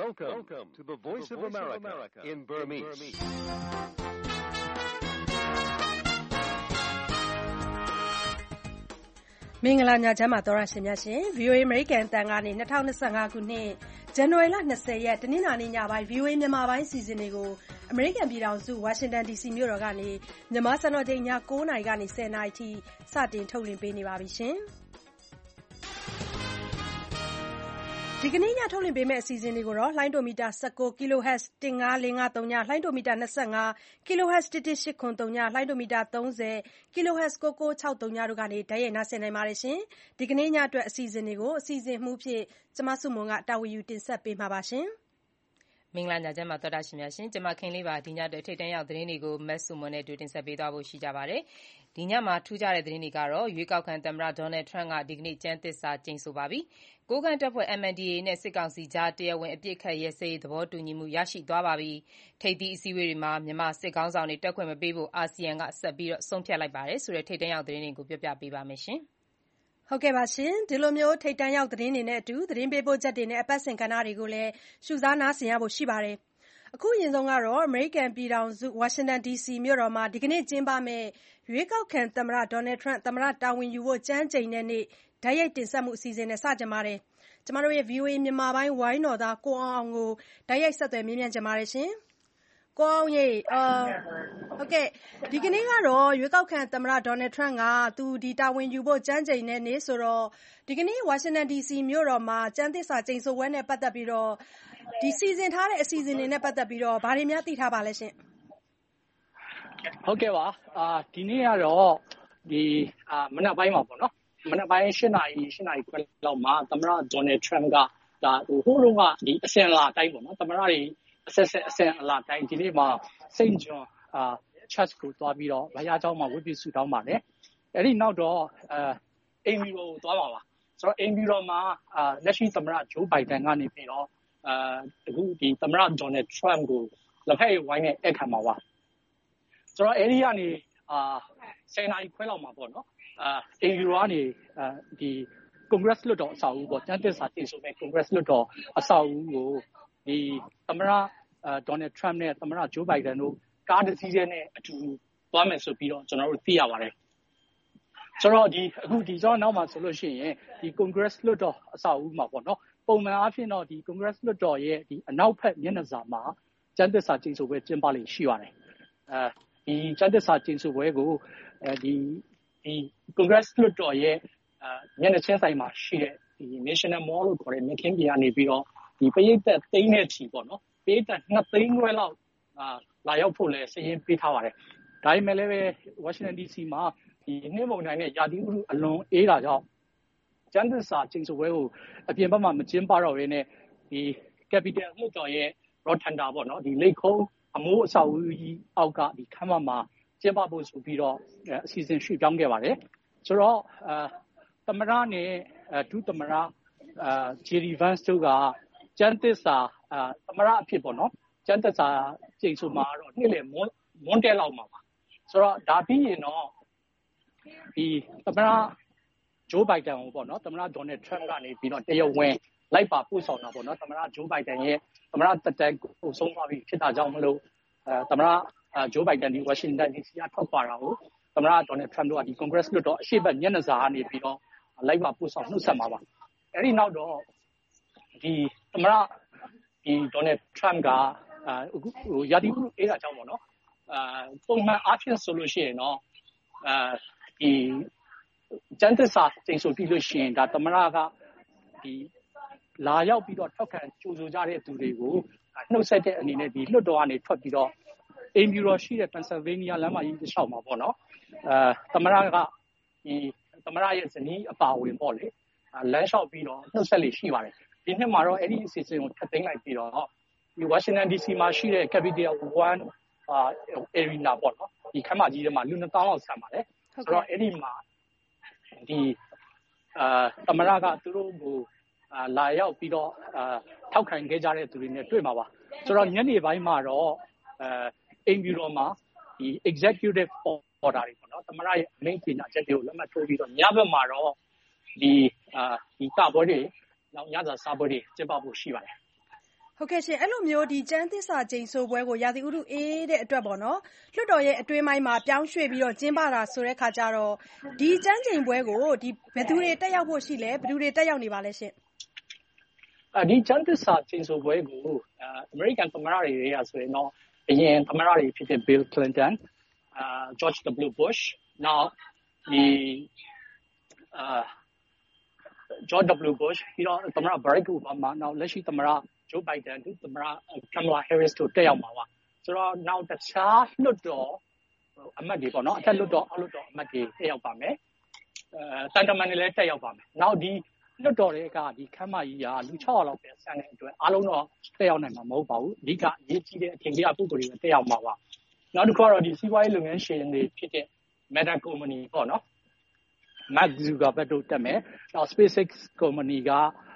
Welcome to the Voice of America in Burmese. ။မင်္ဂလာညချမ်းပါသောရရှင်များရှင် VOA American အတန်ကနေ2025ခုနှစ်ဇန်နဝါရီလ20ရက်တနင်္လာနေ့ညပိုင်း VOA မြန်မာပိုင်းအစီအစဉ်တွေကို အမေရိကန်ပြည်ထောင်စု Washington DC မြို့တော်ကနေမြန်မာစံတော်ချိန်ည9:00နာရီကနေ10:00နာရီထိစတင်ထုတ်လွှင့်ပေးနေပါပြီရှင်။ဒီကနေ့ညထုတ်လွှင့်ပေးမယ့်အစီအစဉ်တွေကိုတော့လှိုင်းဒိုမီတာ19 kHz 15553ညလှိုင်းဒိုမီတာ25 kHz 11803ညလှိုင်းဒိုမီတာ30 kHz 9963ညတို့ကနေဓာတ်ရိုက်နားဆင်နိုင်ပါတယ်ရှင်။ဒီကနေ့ညအတွက်အစီအစဉ်တွေကိုအစီအစဉ်မှူးဖြစ်ကျမစုမွန်ကတာဝန်ယူတင်ဆက်ပေးမှာပါရှင်။မင်္ဂလာညချမ်းပါတော်တာရှင်များရှင်ကျမခင်လေးပါဒီညအတွက်ထိတ်တန်းရောက်သတင်းတွေကိုမတ်စုမွန်နဲ့တွေ့တင်ဆက်ပေးသွားဖို့ရှိကြပါတယ်။ဒီညမှာထူးခြားတဲ့သတင်းတွေကတော့ရွေးကောက်ခံသမ္မတဒေါ်နယ်ထရန့်ကဒီကနေ့ကျမ်းသစ္စာကျိန်ဆိုပါပြီ။ကိုးကန့်တပ်ဖွဲ့ MNDAA နဲ့စစ်ကောင်စီကြားတရားဝင်အပြစ်ခတ်ရဲစရေးသဘောတူညီမှုရရှိသွားပါပြီ။ထိပ်သီးအစည်းအဝေးတွေမှာမြန်မာစစ်ကောင်းဆောင်တွေတက်ခွင့်မပေးဖို့အာဆီယံကဆက်ပြီးဆုံးဖြတ်လိုက်ပါတယ်ဆိုတဲ့ထိတ်တန်းရောက်သတင်းတွေကိုပြောပြပေးပါမယ်ရှင်။ဟုတ်ကဲ့ပါရှင်ဒီလိုမျိုးထိတ်တန်းရောက်သတင်းတွေနဲ့အတူသတင်းပေးပို့ချက်တွေနဲ့အပတ်စဉ်ကဏ္ဍတွေကိုလည်းရှုစားနားဆင်ရဖို့ရှိပါတယ်။အခုအရင်ဆုံးကတော့အမေရိကန်ပြည်ထောင်စု Washington DC မြို့တော်မှာဒီကနေ့ကျင်းပမယ့်ရွေးကောက်ခံသမ္မတဒေါ်နယ်ထရန့်သမ္မတတာဝန်ယူဖို့ကြမ်းကြိမ်တဲ့နေ့ဓာတ်ရိုက်တင်ဆက်မှုအစီအစဉ်နဲ့စတင်ပါတယ်။ကျမတို့ရဲ့ VOA မြန်မာပိုင်းဝိုင်းတော်သားကိုအောင်ကိုဓာတ်ရိုက်ဆက်သွယ်မေးမြန်းကြပါတယ်ရှင်။ကိုအောင်ရေဟုတ်ကဲ့ဒီကနေ့ကတော့ရွေးကောက်ခံသမ္မတဒေါ်နယ်ထရန့်ကသူဒီတာဝန်ယူဖို့ကြမ်းကြိမ်တဲ့နေ့ဆိုတော့ဒီကနေ့ Washington DC မြို့တော်မှာကျမ်းသစ္စာကျိန်ဆိုပွဲနဲ့ပတ်သက်ပြီးတော့ဒီစီစဉ်ထားတဲ့အစီအစဉ်တွေနဲ့ပတ်သက်ပြီးတော့ဗာတွေများသိထားပါလဲရှင်ဟုတ်ကဲ့ပါဒီနေ့ကတော့ဒီမနက်ပိုင်းမှာပေါ့နော်မနက်ပိုင်း8:00နာရီခွဲလောက်မှာသမ္မတဒေါ်နယ်ထရန့်ကဒါဟိုတုန်းကဒီအစင်လာတိုင်းပေါ့နော်သမ္မတတွေအစင်လာတိုင်းဒီနေ့မှာစိန့်ဂျွန်church ကိုသွားပြီးတော့ဘာသာကျောင်းမှာဝတ်ပြုဆုတောင်းပါတယ်အဲ့ဒီနောက်တော့အိမ်မီရိုကိုသွားပါပါဆိုတော့အိမ်မီရိုမှာလက်ရှိသမ္မတဂျိုးဘိုင်ဒန်ကနေပြီးတော့အခုဒီသမ္မတဒေါ်နယ်ထရန့်ကိုလက်ဖက်ဝိုင်းနဲ့အခမ်းမှာပါဆိုတော့အဲ့ဒီကနေ10:00နာရီခွဲလောက်မှာပေါ့နော်အိမ်မီရိုကနေဒီ Congress လွှတ်တော်အဆောက်အဦပေါ့ကျန်းသစ္စာတင်ဆိုမဲ့ Congress လွှတ်တော်အဆောက်အဦကိုဒီသမ္မတဒေါ်နယ်ထရန့်နဲ့သမ္မတဂျိုးဘိုင်ဒန်တို့ကားတစ်စီးနဲ့အတူသွားမယ်ဆိုပြီးတော့ကျွန်တော်တို့သိရပါတယ်ဆိုတော့အခုဒီကြောင်းနောက်မှာဆိုလို့ရှိရင်ဒီ Congress လွှတ်တော်အဆောက်အဦမှာပေါ့နော်ပုံမှန်အားဖြင့်တော့ဒီ Congress လွှတ်တော်ရဲ့ဒီအနောက်ဘက်မျက်နှာစာမှာကျန်းသစ္စာကျိန်ဆိုပွဲကျင်းပလိမ့်ရှိပါတယ်ဒီကျန်းသစ္စာကျိန်ဆိုပွဲကိုဒီ Congress လွှတ်တော်ရဲ့မျက်နှာချင်းဆိုင်မှာရှိတဲ့ဒီ National Mall လို့ခေါ်တဲ့မြခင်ပြည်ကနေပြီးတော့ဒီပရိသတ်သိန်းနဲ့ချီပေါ့နော်ပရိသတ်2သိန်းခွဲလောက်လာရောက်ဖို့လဲစာရင်းပေးထားပါတယ်ဒါပေမဲ့လည်းပဲ Washington DC မှာဒီနှင်းမုန်တိုင်းနဲ့ရာသီဥတုအလွန်အေးတာကြောင့်ကျန်းသစ္စာကျိန်ဆိုပွဲကိုအပြင်ဘက်မှာမကျင်းပတော့ဘဲနဲ့ဒီ Capital လွှတ်တော်ရဲ့ Rotunda ပေါ့နော်ဒီလိတ်ခုံးအမိုးအဆောက်အဦကြီးအောက်ကဒီခမ်းမမှာကျင်းပဖို့ဆိုပြီးတော့အစီအစဉ်ရွှေ့ပြောင်းခဲ့ပါတယ်ဆိုတော့သမ္မတနဲ့ဒုသမ္မတJerry Vance တို့ကကျန်းသစ္စာသမ္မတအဖြစ်ပေါ့နော်ကျန်းသစ္စာကျိန်ဆိုမှာတော့နေ့လယ်မွန်းတဲလောက်မှာပါဆိုတော့ဒါပြီးရင်တော့ဒီသမ္မတဂျိုးဘိုင်ဒန်ကိုပေါ့နော်သမ္မတဒေါ်နယ်ထရန့်ကနေပြီးတော့တရားဝင်လိုက်ပါပို့ဆောင်တာပေါ့နော်သမ္မတဂျိုးဘိုင်ဒန်ရဲ့သမ္မတတက်တန်းကိုဆုံးသွားပြီဖြစ်တာကြောင့်မလို့သမ္မတဂျိုးဘိုင်ဒန်ဒီဝါရှင်တန်ဒီစီကထောက်ပါတာကိုသမ္မတဒေါ်နယ်ထရန့်တို့ကဒီ Congress လွှတ်တော်အရှေ့ဘက်မျက်နှာစာကနေပြီးတော့လိုက်ပါပို့ဆောင်နှုတ်ဆက်မှာပါအဲ့ဒီနောက်တော့ဒီသမ္မတဒီဒေါ်နယ်ထရန့်ကရာသီဥတုအေးတာကြောင့်ပေါ့နော်ပုံမှန်အားဖြင့်ဆိုလို့ရှိရင်တော့ဒီကျန်းသစ္စာကျိန်ဆိုပြီးလို့ရှိရင်ဒါသမ္မတကဒီလာရောက်ပြီးတော့ထောက်ခံကြိုဆိုကြတဲ့သူတွေကိုနှုတ်ဆက်တဲ့အနေနဲ့ဒီလွှတ်တော်ကနေထွက်ပြီးတော့အိမ်ဖြူတော်ရှိတဲ့ Pennsylvania လမ်းမကြီးတစ်လျှောက်မှာပေါ့နော်သမ္မတကဒီသမ္မတရဲ့ဇနီးအပါဝင်ပေါ့လေလမ်းလျှောက်ပြီးတော့နှုတ်ဆက်လေရှိပါတယ်ဒီနှစ်မှာတော့အဲ့ဒီအစီအစဉ်ကိုထပ်သိမ်းလိုက်ပြီးတော့ဒီ Washington DC မှာရှိတဲ့ Capital One Arena ပေါ့နော်ဒီခမ်းမကြီးထဲမှာလူ2000လောက်ဆံပါတယ်ဆိုတော့အဲ့ဒီမှာဒီသမ္မတကသူတို့ကိုလာရောက်ပြီးတော့ထောက်ခံခဲ့ကြတဲ့သူတွေနဲ့တွေ့မှာပါဆိုတော့ညနေပိုင်းမှာတော့အိမ်ဖြူတော်မှာဒီ executive order တွေပေါ့နော်သမ္မတရဲ့အမိန့်ကြေညာချက်တွေကိုလက်မှတ်ထိုးပြီးတော့ညဘက်မှာတော့ဒီကပွဲတွေနောက်ညစာစားပွဲတွေကျင်းပဖို့ရှိပါတယ်ဟုတ်ကဲ့ရှင်အဲ့လိုမျိုးဒီကျမ်းသစ္စာကျိန်ဆိုပွဲကိုရာသီဥတုအေးတဲ့အတွက်ပေါ့နော်လွှတ်တော်ရဲ့အတွင်းပိုင်းမှာပြောင်းရွှေ့ပြီးတော့ကျင်းပတာဆိုတဲ့ခါကျတော့ဒီကျမ်းကျိန်ပွဲကိုဒီဘယ်သူတွေတက်ရောက်ဖို့ရှိလဲဘယ်သူတွေတက်ရောက်နေပါလဲရှင်ဒီကျမ်းသစ္စာကျိန်ဆိုပွဲကိုအမေရိကန်သမ္မတတွေရဆိုရင်တော့အရင်သမ္မတတွေဖြစ်တဲ့ Bill Clinton, George W. Bush, now George W. Bush, ပြီးတော့သမ္မတ Barack Obama, now လက်ရှိသမ္မတ Joe Biden, သမ္မတ Kamala Harris တို့တက်ရောက်မှာပါဆိုတော့ now တခြားလွှတ်တော်အမတ်တွေပေါ့နော်အထက်လွှတ်တော်အောက်လွှတ်တော်အမတ်တွေတက်ရောက်ပါမယ်တန်တမန်တွေလည်းတက်ရောက်ပါမယ်နောက်ဒီလွှတ်တော်တွေကဒီခမ်းမကြီးကလူ600လောက်ပဲဆန်တဲ့အတွက်အားလုံးတော့တက်ရောက်နိုင်မှာမဟုတ်ပါဘူးအဓိကအရေးကြီးတဲ့အထင်ကြီးအပုဂ္ဂိုလ်တွေတက်ရောက်မှာပါနောက်တစ်ခုကတော့ဒီစီးပွားရေးလုပ်ငန်းရှင်တွေဖြစ်တဲ့ Meta Company ပေါ့နော် Mark Zuckerberg တို့တက်မယ်နောက် SpaceX Company က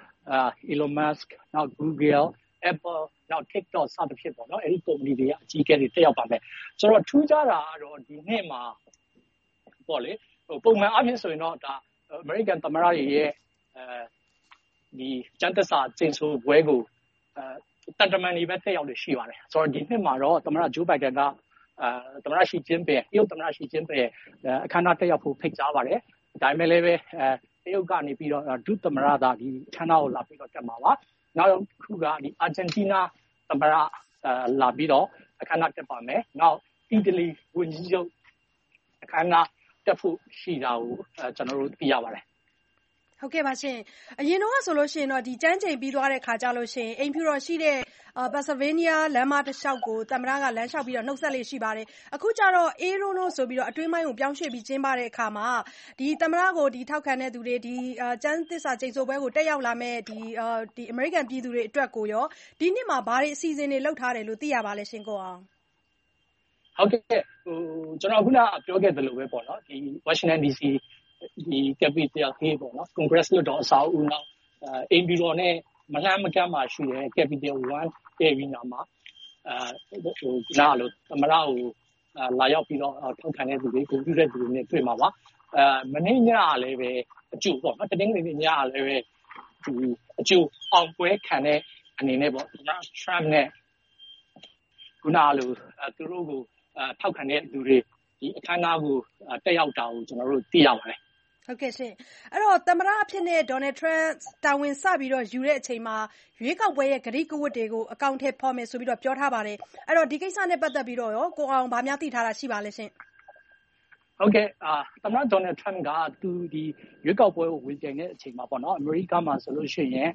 Elon Musk နောက် Google, Apple, နောက် TikTok စသဖြင့်ပေါ့နော်အဲဒီ company တွေကအကြီးအကဲတွေတက်ရောက်ပါမယ်ဆိုတော့ထူးခြားတာကတော့ဒီနေ့မှာပေါ့လေပုံမှန်အဖြစ်ဆိုရင်တော့ဒါ American သမ္မတတွေရဲ့ဒီကျန်းသစ္စာကျိန်ဆိုပွဲကိုတန်တမန်တွေပဲတက်ရောက်လို့ရှိပါတယ်ဆိုတော့ဒီနှစ်မှာတော့သမ္မတ Joe Biden ကသမ္မတရှီကျင်းပင်တရုတ်သမ္မတရှီကျင်းပင်အခမ်းအနားတက်ရောက်ဖို့ဖိတ်ကြားပါတယ်ဒါပေမဲ့လည်းပဲတရုတ်ကနေပြီးတော့ဒုသမ္မတသာဒီအခမ်းအနားကိုလာပြီးတော့တက်မှာပါနောက်တစ်ခုကဒီအာဂျင်တီးနားသမ္မတလာပြီးတော့အခမ်းအနားတက်ပါမယ်နောက်အီတလီဝန်ကြီးချုပ်အခမ်းအနားတက်ဖို့ရှိတာကိုကျွန်တော်တို့သိရပါတယ်ဟုတ်ကဲ့ပါရှင်အရင်တော့ဆိုလို့ရှိရင်တော့ဒီကျန်းချိန်ပြီးသွားတဲ့ခါကြလို့ရှိရင်အိမ်ဖြူတော်ရှိတဲ့Pennsylvania လမ်းမတစ်လျှောက်ကိုသမ္မတကလမ်းလျှောက်ပြီးတော့နှုတ်ဆက်လေးရှိပါတယ်အခုကျတော့အေးရိုးလို့ဆိုပြီးတော့အတွင်းပိုင်းကိုပြောင်းရွှေ့ပြီးကျင်းပတဲ့အခါမှာဒီသမ္မတကိုဒီထောက်ခံတဲ့သူတွေဒီကျန်းသစ္စာကျိန်ဆိုပွဲကိုတက်ရောက်လာမဲ့ဒီ American ပြည်သူတွေအတွက်ကိုရောဒီနှစ်မှာဘာတွေအစီအစဉ်တွေလုပ်ထားတယ်လို့သိရပါလဲရှင်ကိုအောင်ဟုတ်ကဲ့ကျွန်တော်ခုနပြောခဲ့သလိုပဲပေါ့နော်ဒီ Washington DC ဒီ Capitol Hill ပေါ့နော် Congress လွှတ်တော်အဆောက်အဦနောက်အိမ်ဖြူတော်နဲ့မလှမ်းမကမ်းမှာရှိတဲ့ Capitol 1 Arena မှာခုနလိုသမ္မတကိုလာရောက်ပြီးတော့ထောက်ခံတဲ့သူတွေကိုပြုတဲ့သူတွေနဲ့တွေ့မှာပါမနေ့ညလည်းပဲအကျိုးပေါ့နော်တတင်းလေးညလည်းပဲဒီအကျိုးအောင်ပွဲခံတဲ့အနေနဲ့ပေါ့ကျွန်တော် Trump နဲ့ခုနလိုသူတို့ကိုထောက်ခံတဲ့သူတွေဒီအခမ်းအနားကိုတက်ရောက်တာကိုကျွန်တော်တို့သိရပါတယ်ဟုတ်ကဲ့ရှင်အဲ့တော့သမ္မတအဖြစ်နဲ့ Donald Trump တာဝန်စပြီးတော့ယူတဲ့အချိန်မှာရွေးကောက်ပွဲရဲ့ဂတိကဝတ်တွေကိုအကောင့်ထဲပေါ်မယ်ဆိုပြီးတော့ပြောထားပါတယ်အဲ့တော့ဒီကိစ္စနဲ့ပတ်သက်ပြီးတော့ရောကိုအောင်ဗာများသိထားတာရှိပါလဲရှင်ဟုတ်ကဲ့သမ္မတ Donald Trump ကသူဒီရွေးကောက်ပွဲကိုဝင်ပြိုင်တဲ့အချိန်မှာပေါ့နော်အမေရိကမှာဆိုလို့ရှိရင်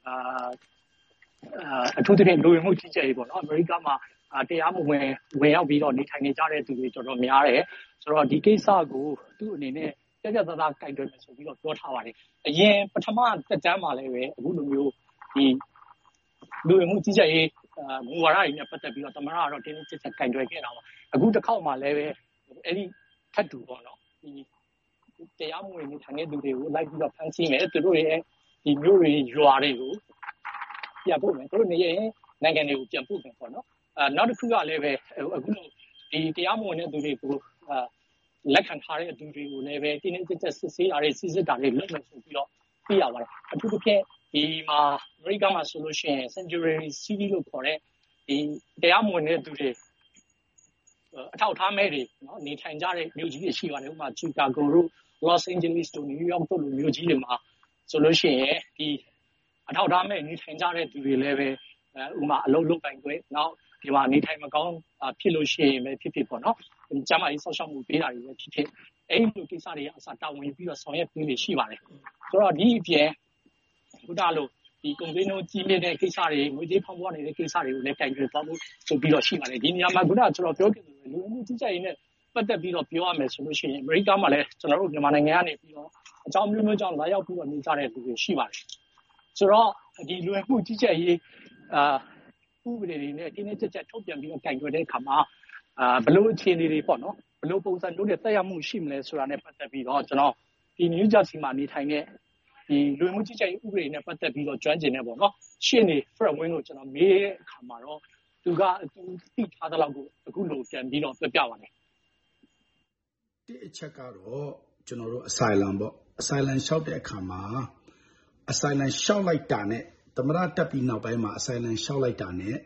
အထူးသဖြင့်လူဝင်မှုကြီးကြပ်ရေးပေါ့နော်အမေရိကမှာတရားမဝင်ရောက်ပြီးတော့နေထိုင်နေကြတဲ့သူတွေတော်တော်များတယ်ဆိုတော့ဒီကိစ္စကိုသူ့အနေနဲ့ပြတ်သားသားကင်တွယ်မယ်ဆိုပြီးတော့ပြောထားပါတယ်အရင်ပထမတက်တန်းမှာလည်းပဲအခုလိုမျိုးဒီလူဝင်မှုကြီးကြပ်ရေးမူဝါဒတွေနဲ့ပတ်သက်ပြီးတော့သမ္မတကတော့တင်းတင်းကျပ်ကျပ်ကင်တွယ်ခဲ့တာပါအခုတစ်ခေါက်မှလည်းပဲအဲ့ဒီထပ်တူပေါ့နော်ဒီတရားမဝင်နေထိုင်တဲ့သူတွေကိုလိုက်ပြီးတော့ဖမ်းဆီးမယ်သူတို့ရဲ့ဒီမျိုးတွေရွာတွေကိုပြန်ပို့မယ်သူတို့နေရင်နိုင်ငံတွေကိုပြန်ပို့မယ်ပေါ့နော်နောက်တစ်ခုကလည်းပဲအခုလိုဒီတရားမဝင်တဲ့သူတွေကိုလက်ခံထားတဲ့သူတွေကိုလည်းပဲတင်းတင်းကျပ်ကျပ်စစ်ဆေးတာတွေစစ်တာတွေလုပ်မယ်ဆိုပြီးတော့သိရပါတယ်အထူးသဖြင့်ဒီမှာအမေရိကန်မှာဆိုလို့ရှိရင် Sanctuary City လို့ခေါ်တဲ့ဒီတရားမဝင်တဲ့သူတွေအထောက်ထားမဲ့တွေနော်နေထိုင်ကြတဲ့မြို့ကြီးတွေရှိပါတယ်ဥပမာ Chicago တို့ Los Angeles တို့ New York တို့လိုမြို့ကြီးတွေမှာဆိုလို့ရှိရင်ဒီအထောက်ထားမဲ့နေထိုင်ကြတဲ့သူတွေလည်းပဲဥပမာအလုပ်လုပ်ပိုင်ခွင့်နောက်ဒီမှာနေထိုင်မကောင်းဖြစ်လို့ရှိရင်ပဲဖြစ်ဖြစ်ပေါ့နော်ဒီကျန်းမာရေးဆောက်ရှောက်မှုပေးတာတွေပဲဖြစ်ဖြစ်အဲ့ဒီလိုကိစ္စတွေအစားတာဝန်ပြီးတော့ဆောင်ရွက်ပေးနေရှိပါတယ်ဆိုတော့ဒီအပြင်ခုနလိုဒီကုန်သွယ်နှုန်းကြီးနေတဲ့ကိစ္စတွေငွေကြေးဖောင်းပွားနေတဲ့ကိစ္စတွေကိုလည်းကင်တွယ်သွားဖို့ဆိုပြီးတော့ရှိပါတယ်ဒီနေရာမှာခုနကျွန်တော်ပြောခဲ့သလိုလူမှုကြီးကြပ်ရေးနဲ့ပတ်သက်ပြီးတော့ပြောရမယ်ဆိုလို့ရှိရင်အမေရိကန်မှာလည်းကျွန်တော်တို့မြန်မာနိုင်ငံကနေပြီးတော့အကြောင်းမျိုးမျိုးကြောင့်လာရောက်ပြီးတော့နေကြတဲ့လူတွေရှိပါတယ်ဆိုတော့ဒီလူမှုကြီးကြပ်ရေးဥပဒေတွေနဲ့တင်းတင်းကျပ်ကျပ်ထုတ်ပြန်ပြီးတော့ကင်တွယ်တဲ့အခါမှာဘလို့အခြေအနေတွေပေါ့နော်ဘလို့ပုံစံမျိုးတွေတက်ရောက်မှုရှိမလဲဆိုတာနဲ့ပတ်သက်ပြီးတော့ကျွန်တော်ဒီ New Jersey မှာနေထိုင်တဲ့ဒီလူမှုကြီးကြပ်ရေးဥပဒေနဲ့ပတ်သက်ပြီးတော့ကျွမ်းကျင်နေပေါ့နော်ရှင်းနေ Fred Wing ကိုကျွန်တော်မေးတဲ့အခါမှာတော့သူသိထားတဲ့လောက်ကိုအခုလိုပြန်ပြီးတော့ပြပါတယ်ဒီအချက်ကတော့ကျွန်တော်တို့ asylum ပေါ့ asylum လျှောက်တဲ့အခါမှာ asylum လျှောက်လိုက်တာနဲ့ Tamara tapi now by my asylum shall like that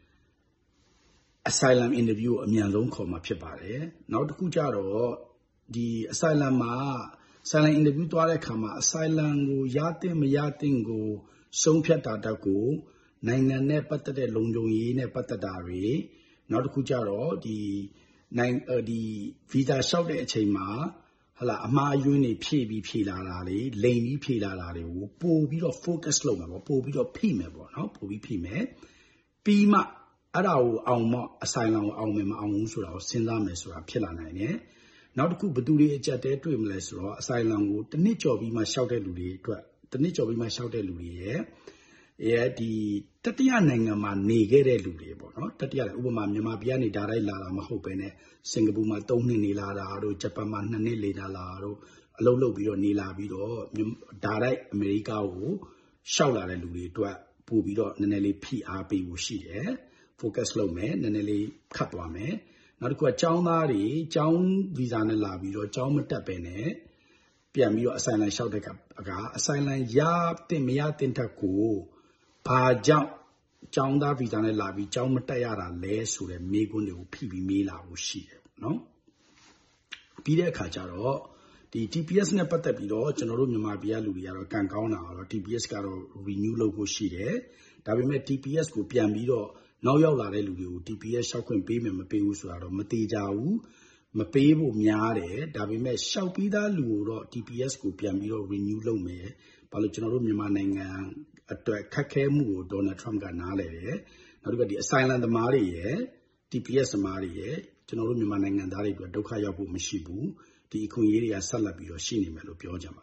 asylum interview a mian coma pipare. Now the Kujaro, the asylum silent interview to our kama, asylum go yatin go, so piata go, nine ne patate longjong ne patadari. Now the Kujaro, the visa shout at Chema. Hala ama yuni PB la lady P la po bit of focus low, po bit of P mebo, no, po B P me. Pima Arao Alma asylum Alma Amusura, Sindamesura, Pilana. Now the Kubaduri jate to him less raw, asylum wood, the nature of my shouted Ludi, the nature of my shouted Ludi, the Tatiana man negere Ludi, no, Tatiana woman, Yamabiani Darai Lara Mahopene. Singapore Tony Nila, Japan Nila, Lolo Biro Nila Biro, Direct America, Shaula Ludi, Pubiro, Nanelli PRP Wushi, Focus Low Man, Nanelli Kapwame, not quite Chow Nari, Chow Vizana Labiro, Chow Matapene, Piamio, a silent shout a silent yap, Temia Tentaku, Pa Jump. Chow da Vizana Labi, Chow Matayara, less who the Megun PB Mila Wushi, no? Peter Kacharo, the TPS Nepatapido, General Mabia Ludia, Cancana, or TPS Caro renew logo sheet, that we met TPS go Piamido, now Yola Ludu, TPS Shaquin Payment Mapeusaro, Matejau, Mapebo Miare, that we met Shaupida Luro, TPS go Piamido renew lome, Palachano Mimanang. At Kakemu, Donald Trump got Nale, now got the asylum the Mari, TPS Mari, General Mimanang and Dari, Dokayabu Mishibu, the Ikuiri Salabi or Shini Melo Piojama.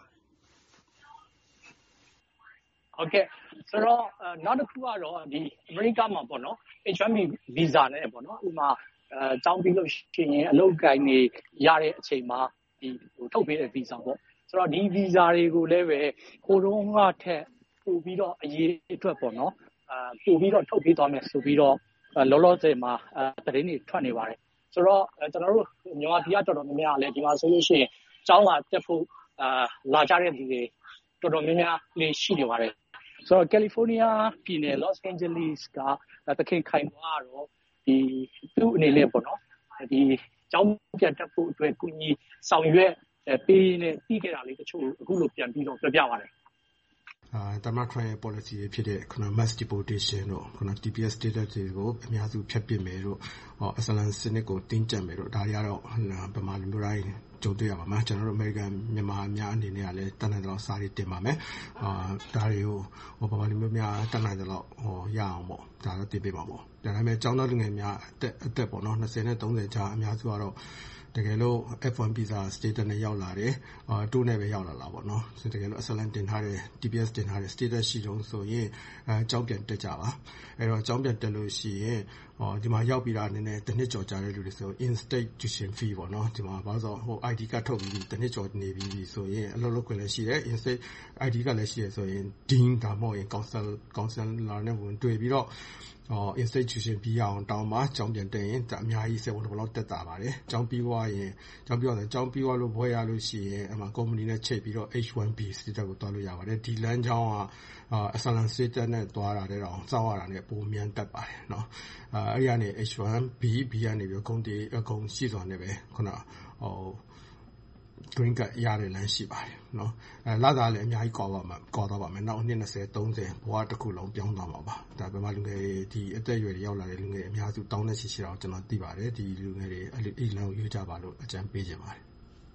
Okay, so not a Kuaro, the America Mabono, HMB visa Nebono, Uma, Jambilo Shini, Logani, Yare Chema, the Topi visa. So the visa regular, Corona te. Ubido a year to a pono, Ubido Topidomes, Ubido, Lolo Zema, Trini 20 wari. So, General Noapiato Mia, Letima solution, Java, Tefu, Lajari, Todomia, Le Shiniware. So, California, Pine, Los Angeles, the King Kaimaro, the two Nelepono, the Jam Tefu, Kuni, Soundware, being eagerly to Hulupian Bido, the Biaware. Democratic policy ဖြစ်တဲ့ခုန mass deportation တို့ခုန TPS status တွေကိုအများစုဖျက်ပစ်မယ်တို့အစလန်စနစ်ကိုတင်းကျပ်မယ်တို့ဒါတွေကတော့ဗမာလူမျိုးတိုင်းကြုံတွေ့ရပါမှာကျွန်တော်တို့ American မြန်မာအများအနေနဲ့ကလည်းတန်တဲ့လောက်စားတွေတင်ပါမယ်ဒါတွေကိုဗမာလူမျိုးများတန်တဲ့လောက်ရအောင်ပေါ့ဒါတော့တင်ပေးပါပေါ့ဒါပေမဲ့ကျောင်းသားလူငယ်များအသက်ပေါ့နော်20နဲ့30ကြားအများစုကတော့တကယ်လို့ F1 visa status နဲ့ရောက်လာတယ်တိုးနဲ့ပဲရောက်လာတာပေါ့နော်ဆိုတကယ်လို့ asylum တင်ထားတဲ့ TPS တင်ထားတဲ့ status ရှိတော့ဆိုရင်ကြောင်းပြန်တက်ကြပါအဲ့တော့ကြောင်းပြန်တက်လို့ရှိရင်ဒီမှာရောက်ပြီးတာနည်းနည်းတစ်နှစ်ကျော်ကြာတဲ့လူတွေဆို in state tuition fee ပေါ့နော်ဒီမှာဘာလို့ဆိုဟို ID ကထုတ်ပြီးတစ်နှစ်ကျော်နေပြီဆိုရင်အလုပ်လုပ်ခွင့်လည်းရှိတယ် in state ID ကလည်းရှိရဆိုရင် dean ဒါမှမဟုတ်ရင် counselor နဲ့ဝင်တွေ့ပြီးတော့institution ပြီးအောင်တောင်းပါကျောင်းပြန်တက်ရင်အများကြီး7လောက်တက်တာပါတယ်ကျောင်းပြီးသွားရင်ကျောင်းပြီးသွားလို့ဘွဲရလို့ရှိရင်အမှ company နဲ့ချိန်ပြီးတော့ H1B status ကိုတွားလို့ရပါတယ်ဒီလမ်းကြောင်းကasylum status နဲ့တွားတာတဲ့တော့စောက်ရတာနဲ့ပုံမြန်တက်ပါတယ်เนาะအဲ့ဒီကနေ H1B ကနေပြီးကုန်တီအကုန်ရှိစွာနဲ့ပဲခုနgreen card ရတဲ့လမ်းရှိပါတယ်เนาะလာတာလည်းအများကြီးကောက်သွားပါမယ်နောက်နှစ်20 30ဘဝတစ်ခုလုံးပြောင်းသွားမှာပါဒါပေမဲ့လူငယ်ဒီအသက်အရွယ်ရောက်လာတဲ့လူငယ်အများစုတောင်းတဲ့ရှိတော့ကျွန်တော်သိပါတယ်ဒီလူငယ်တွေအဲ့လမ်းကိုရွေးကြပါလို့အကြံပေးချင်ပါတယ်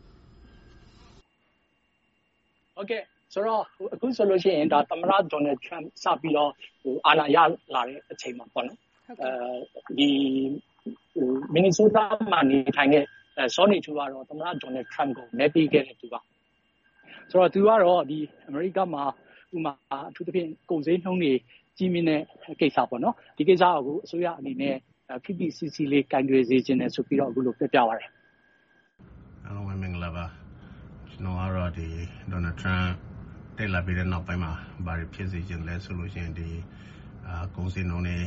Okay ဆိုတော့အခုဆိုလို့ရှိရင်ဒါသမ္မတ Donald Trump စပြီးတော့အာဏာရလာတဲ့အချိန်မှာပေါ့နော်ဒီ Minnesota မှာနေထိုင်တဲ့Sonny သူကတော့သမ္မတ Donald Trump ကိုမဲပေးခဲ့တဲ့သူပါဆိုတော့သူကတော့ဒီအမေရိကမှာဥမာအထူးသဖြင့်ကုန်စည်နှုန်းတွေကြီးမြင့်တဲ့ကိစ္စပေါ့နော်ဒီကိစ္စကိုအစိုးရအနေနဲ့ PPCC လေးကင်တွယ်စေခြင်းနဲ့ဆိုပြီးတော့အခုလိုပြပြပါတယ်အားလုံးပဲမင်္ဂလာပါကျွန်တော်ကတော့ဒီ Donald Trump တက်လာပြီးတဲ့နောက်ပိုင်းမှာဘာတွေဖြစ်စေချင်လဲဆိုလို့ရှိရင်ဒီကုန်စည်နှုန်းတွေ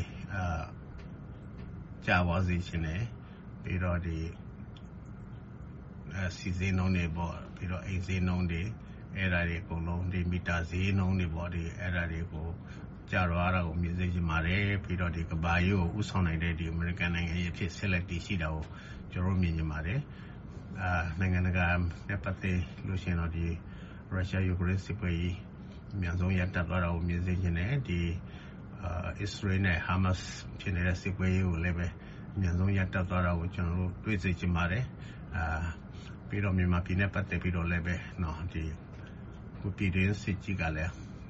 ကျသွားစေချင်တယ်ပြီးတော့ဒီစီစင်းနှုန်းတွေပေါ့ပြီးတော့အိမ်စင်းနှုန်းတွေအဲ့ဒါတွေအကုန်လုံးဒီမီတာဈေးနှုန်းတွေပေါ့ဒီအဲ့ဒါတွေကိုကျကြတော့အဲ့ဒါကိုမြင်စေချင်ပါတယ်ပြီးတော့ဒီကဘာကြီးကိုဥဆောင်နိုင်တဲ့ဒီအမေရိကန်နိုင်ငံရဲ့ဖြစ်ဆက်လက်တည်ရှိတာကိုကျွန်တော်မြင်ချင်ပါတယ်နိုင်ငံတကာနဲ့ပတ်သက်လို့ရှိရင်တော့ဒီရုရှားယူကရိန်းစစ်ပွဲကြီးအများဆုံးရပ်တန့်သွားတာကိုမြင်စေချင်တယ်ဒီအစ္စရေးနဲ့ဟာမတ်စ်ဖြစ်နေတဲ့စစ်ပွဲကြီးကိုလည်းပဲအများဆုံးရပ်တန့်သွားတာကိုကျွန်တော်တို့တွေ့စေချင်ပါတယ်ပြီးတော့မြန်မာပြည်နဲ့ပတ်သက်ပြီးတော့လည်းပဲနော်ဒီကိုပြည်တွင်းစစ်ကြီးကလည်း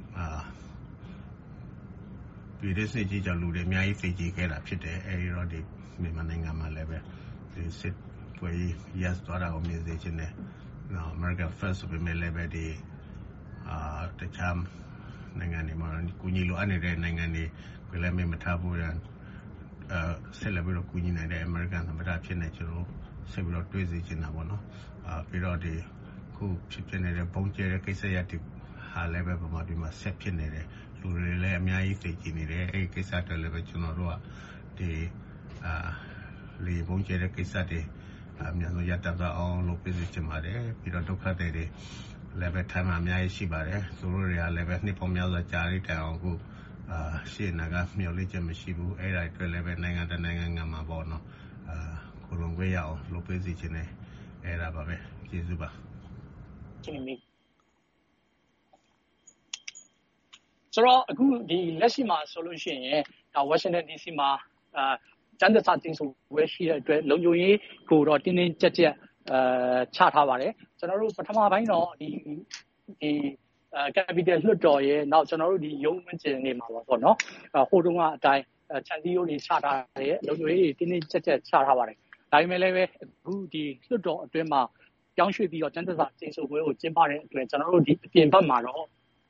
ပြည်တွင်းစစ်ကြီးကြောင့်လူတွေအများကြီးဖိကြီးခဲ့တာဖြစ်တယ်အဲဒီတော့ဒီမြန်မာနိုင်ငံမှာလည်းပဲဒီစစ်ပွဲကြီးရပ်သွားတာကိုမြင်စေချင်တယ်နော် America First ဆိုပေမဲ့လည်းပဲဒီတခြားနိုင်ငံတွေမှာကူညီလိုအပ်နေတဲ့နိုင်ငံတွေကိုလည်းမထားဘူးဆက်လက်ပြီးတော့ကူညီနိုင်တဲ့ American သမ္မတဖြစ်နေကျွန်တော်ဆက်ပြီးတော့တွေးစီချင်တာပေါ့နော်ပြီးတော့ဒီခုဖြစ်နေတဲ့ဘုံကျဲတဲ့ကိစ္စရပ်တွေဟာလည်းပဲပမာဒီမှာဆက်ဖြစ်နေတယ်လူတွေလည်းအများကြီးသိကြနေတယ်အဲဒီကိစ္စတွေလည်းပဲကျွန်တော်တို့ကဒီလေဘုံကျဲတဲ့ကိစ္စတွေအများဆုံးရတတ်အောင်လုပ်ပေးစီချင်ပါတယ်ပြီးတော့ဒုက္ခတွေလည်းပဲထိုင်မှာအများကြီးရှိပါတယ်သူတို့တွေကလည်းပဲနှစ်ပေါင်းများစွာကြာရတဲ့အောင်ခုရှေ့နာကမျှော်လင့်ချက်မရှိဘူးအဲ့ဒါအတွက်လည်းပဲနိုင်ငံတကာနိုင်ငံမှာပေါ့နော်ကိုလုံးခွေးရအောင်လုပ်ပေးစီချင်တယ်အဲ့ဒါပါပဲကျေးဇူးပါဆိုတော့အခုဒီလက်ရှိမှာဆိုလို့ရှိရင်ဒါ Washington DC မှာကျန်းစာတင်ဆိုဝဲရှိတဲ့အတွက်လုံခြုံရေးကိုတော့တင်းတင်းကြပ်ကြပ်ချထားပါတယ်ကျွန်တော်တို့ပထမပိုင်းတော့ဒီ capital လွှတ်တော်ရဲ့နောက်ကျွန်တော်တို့ဒီရုံးဝင်ကျင်နေမှာပေါ့နော်ဟိုတုန်းကအတိုင်းခြံစည်းရိုးတွေချထားတယ်လုံခြုံရေးတင်းတင်းကြပ်ကြပ်ချထားပါတယ်ဒါပေမဲ့လည်းပဲအခုဒီလွှတ်တော်အတွင်းမှာပြောင်းရွှေ့ပြီးတော့ကျန်းစာတင်ဆိုပွဲကိုကျင်းပတဲ့အတွက်ကျွန်တော်တို့ဒီအပြင်ဘက်မှာတော့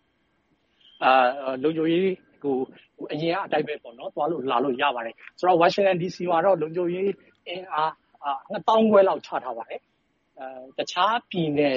လုံခြုံရေးကိုအရင်အတိုင်းပဲပေါ့နော်သွားလို့လာလို့ရပါတယ်ဆိုတော့ Washington DC မှာတော့လုံခြုံရေးအင်အား2000ခွဲလောက်ချထားပါတယ်တခြားပြည်နယ်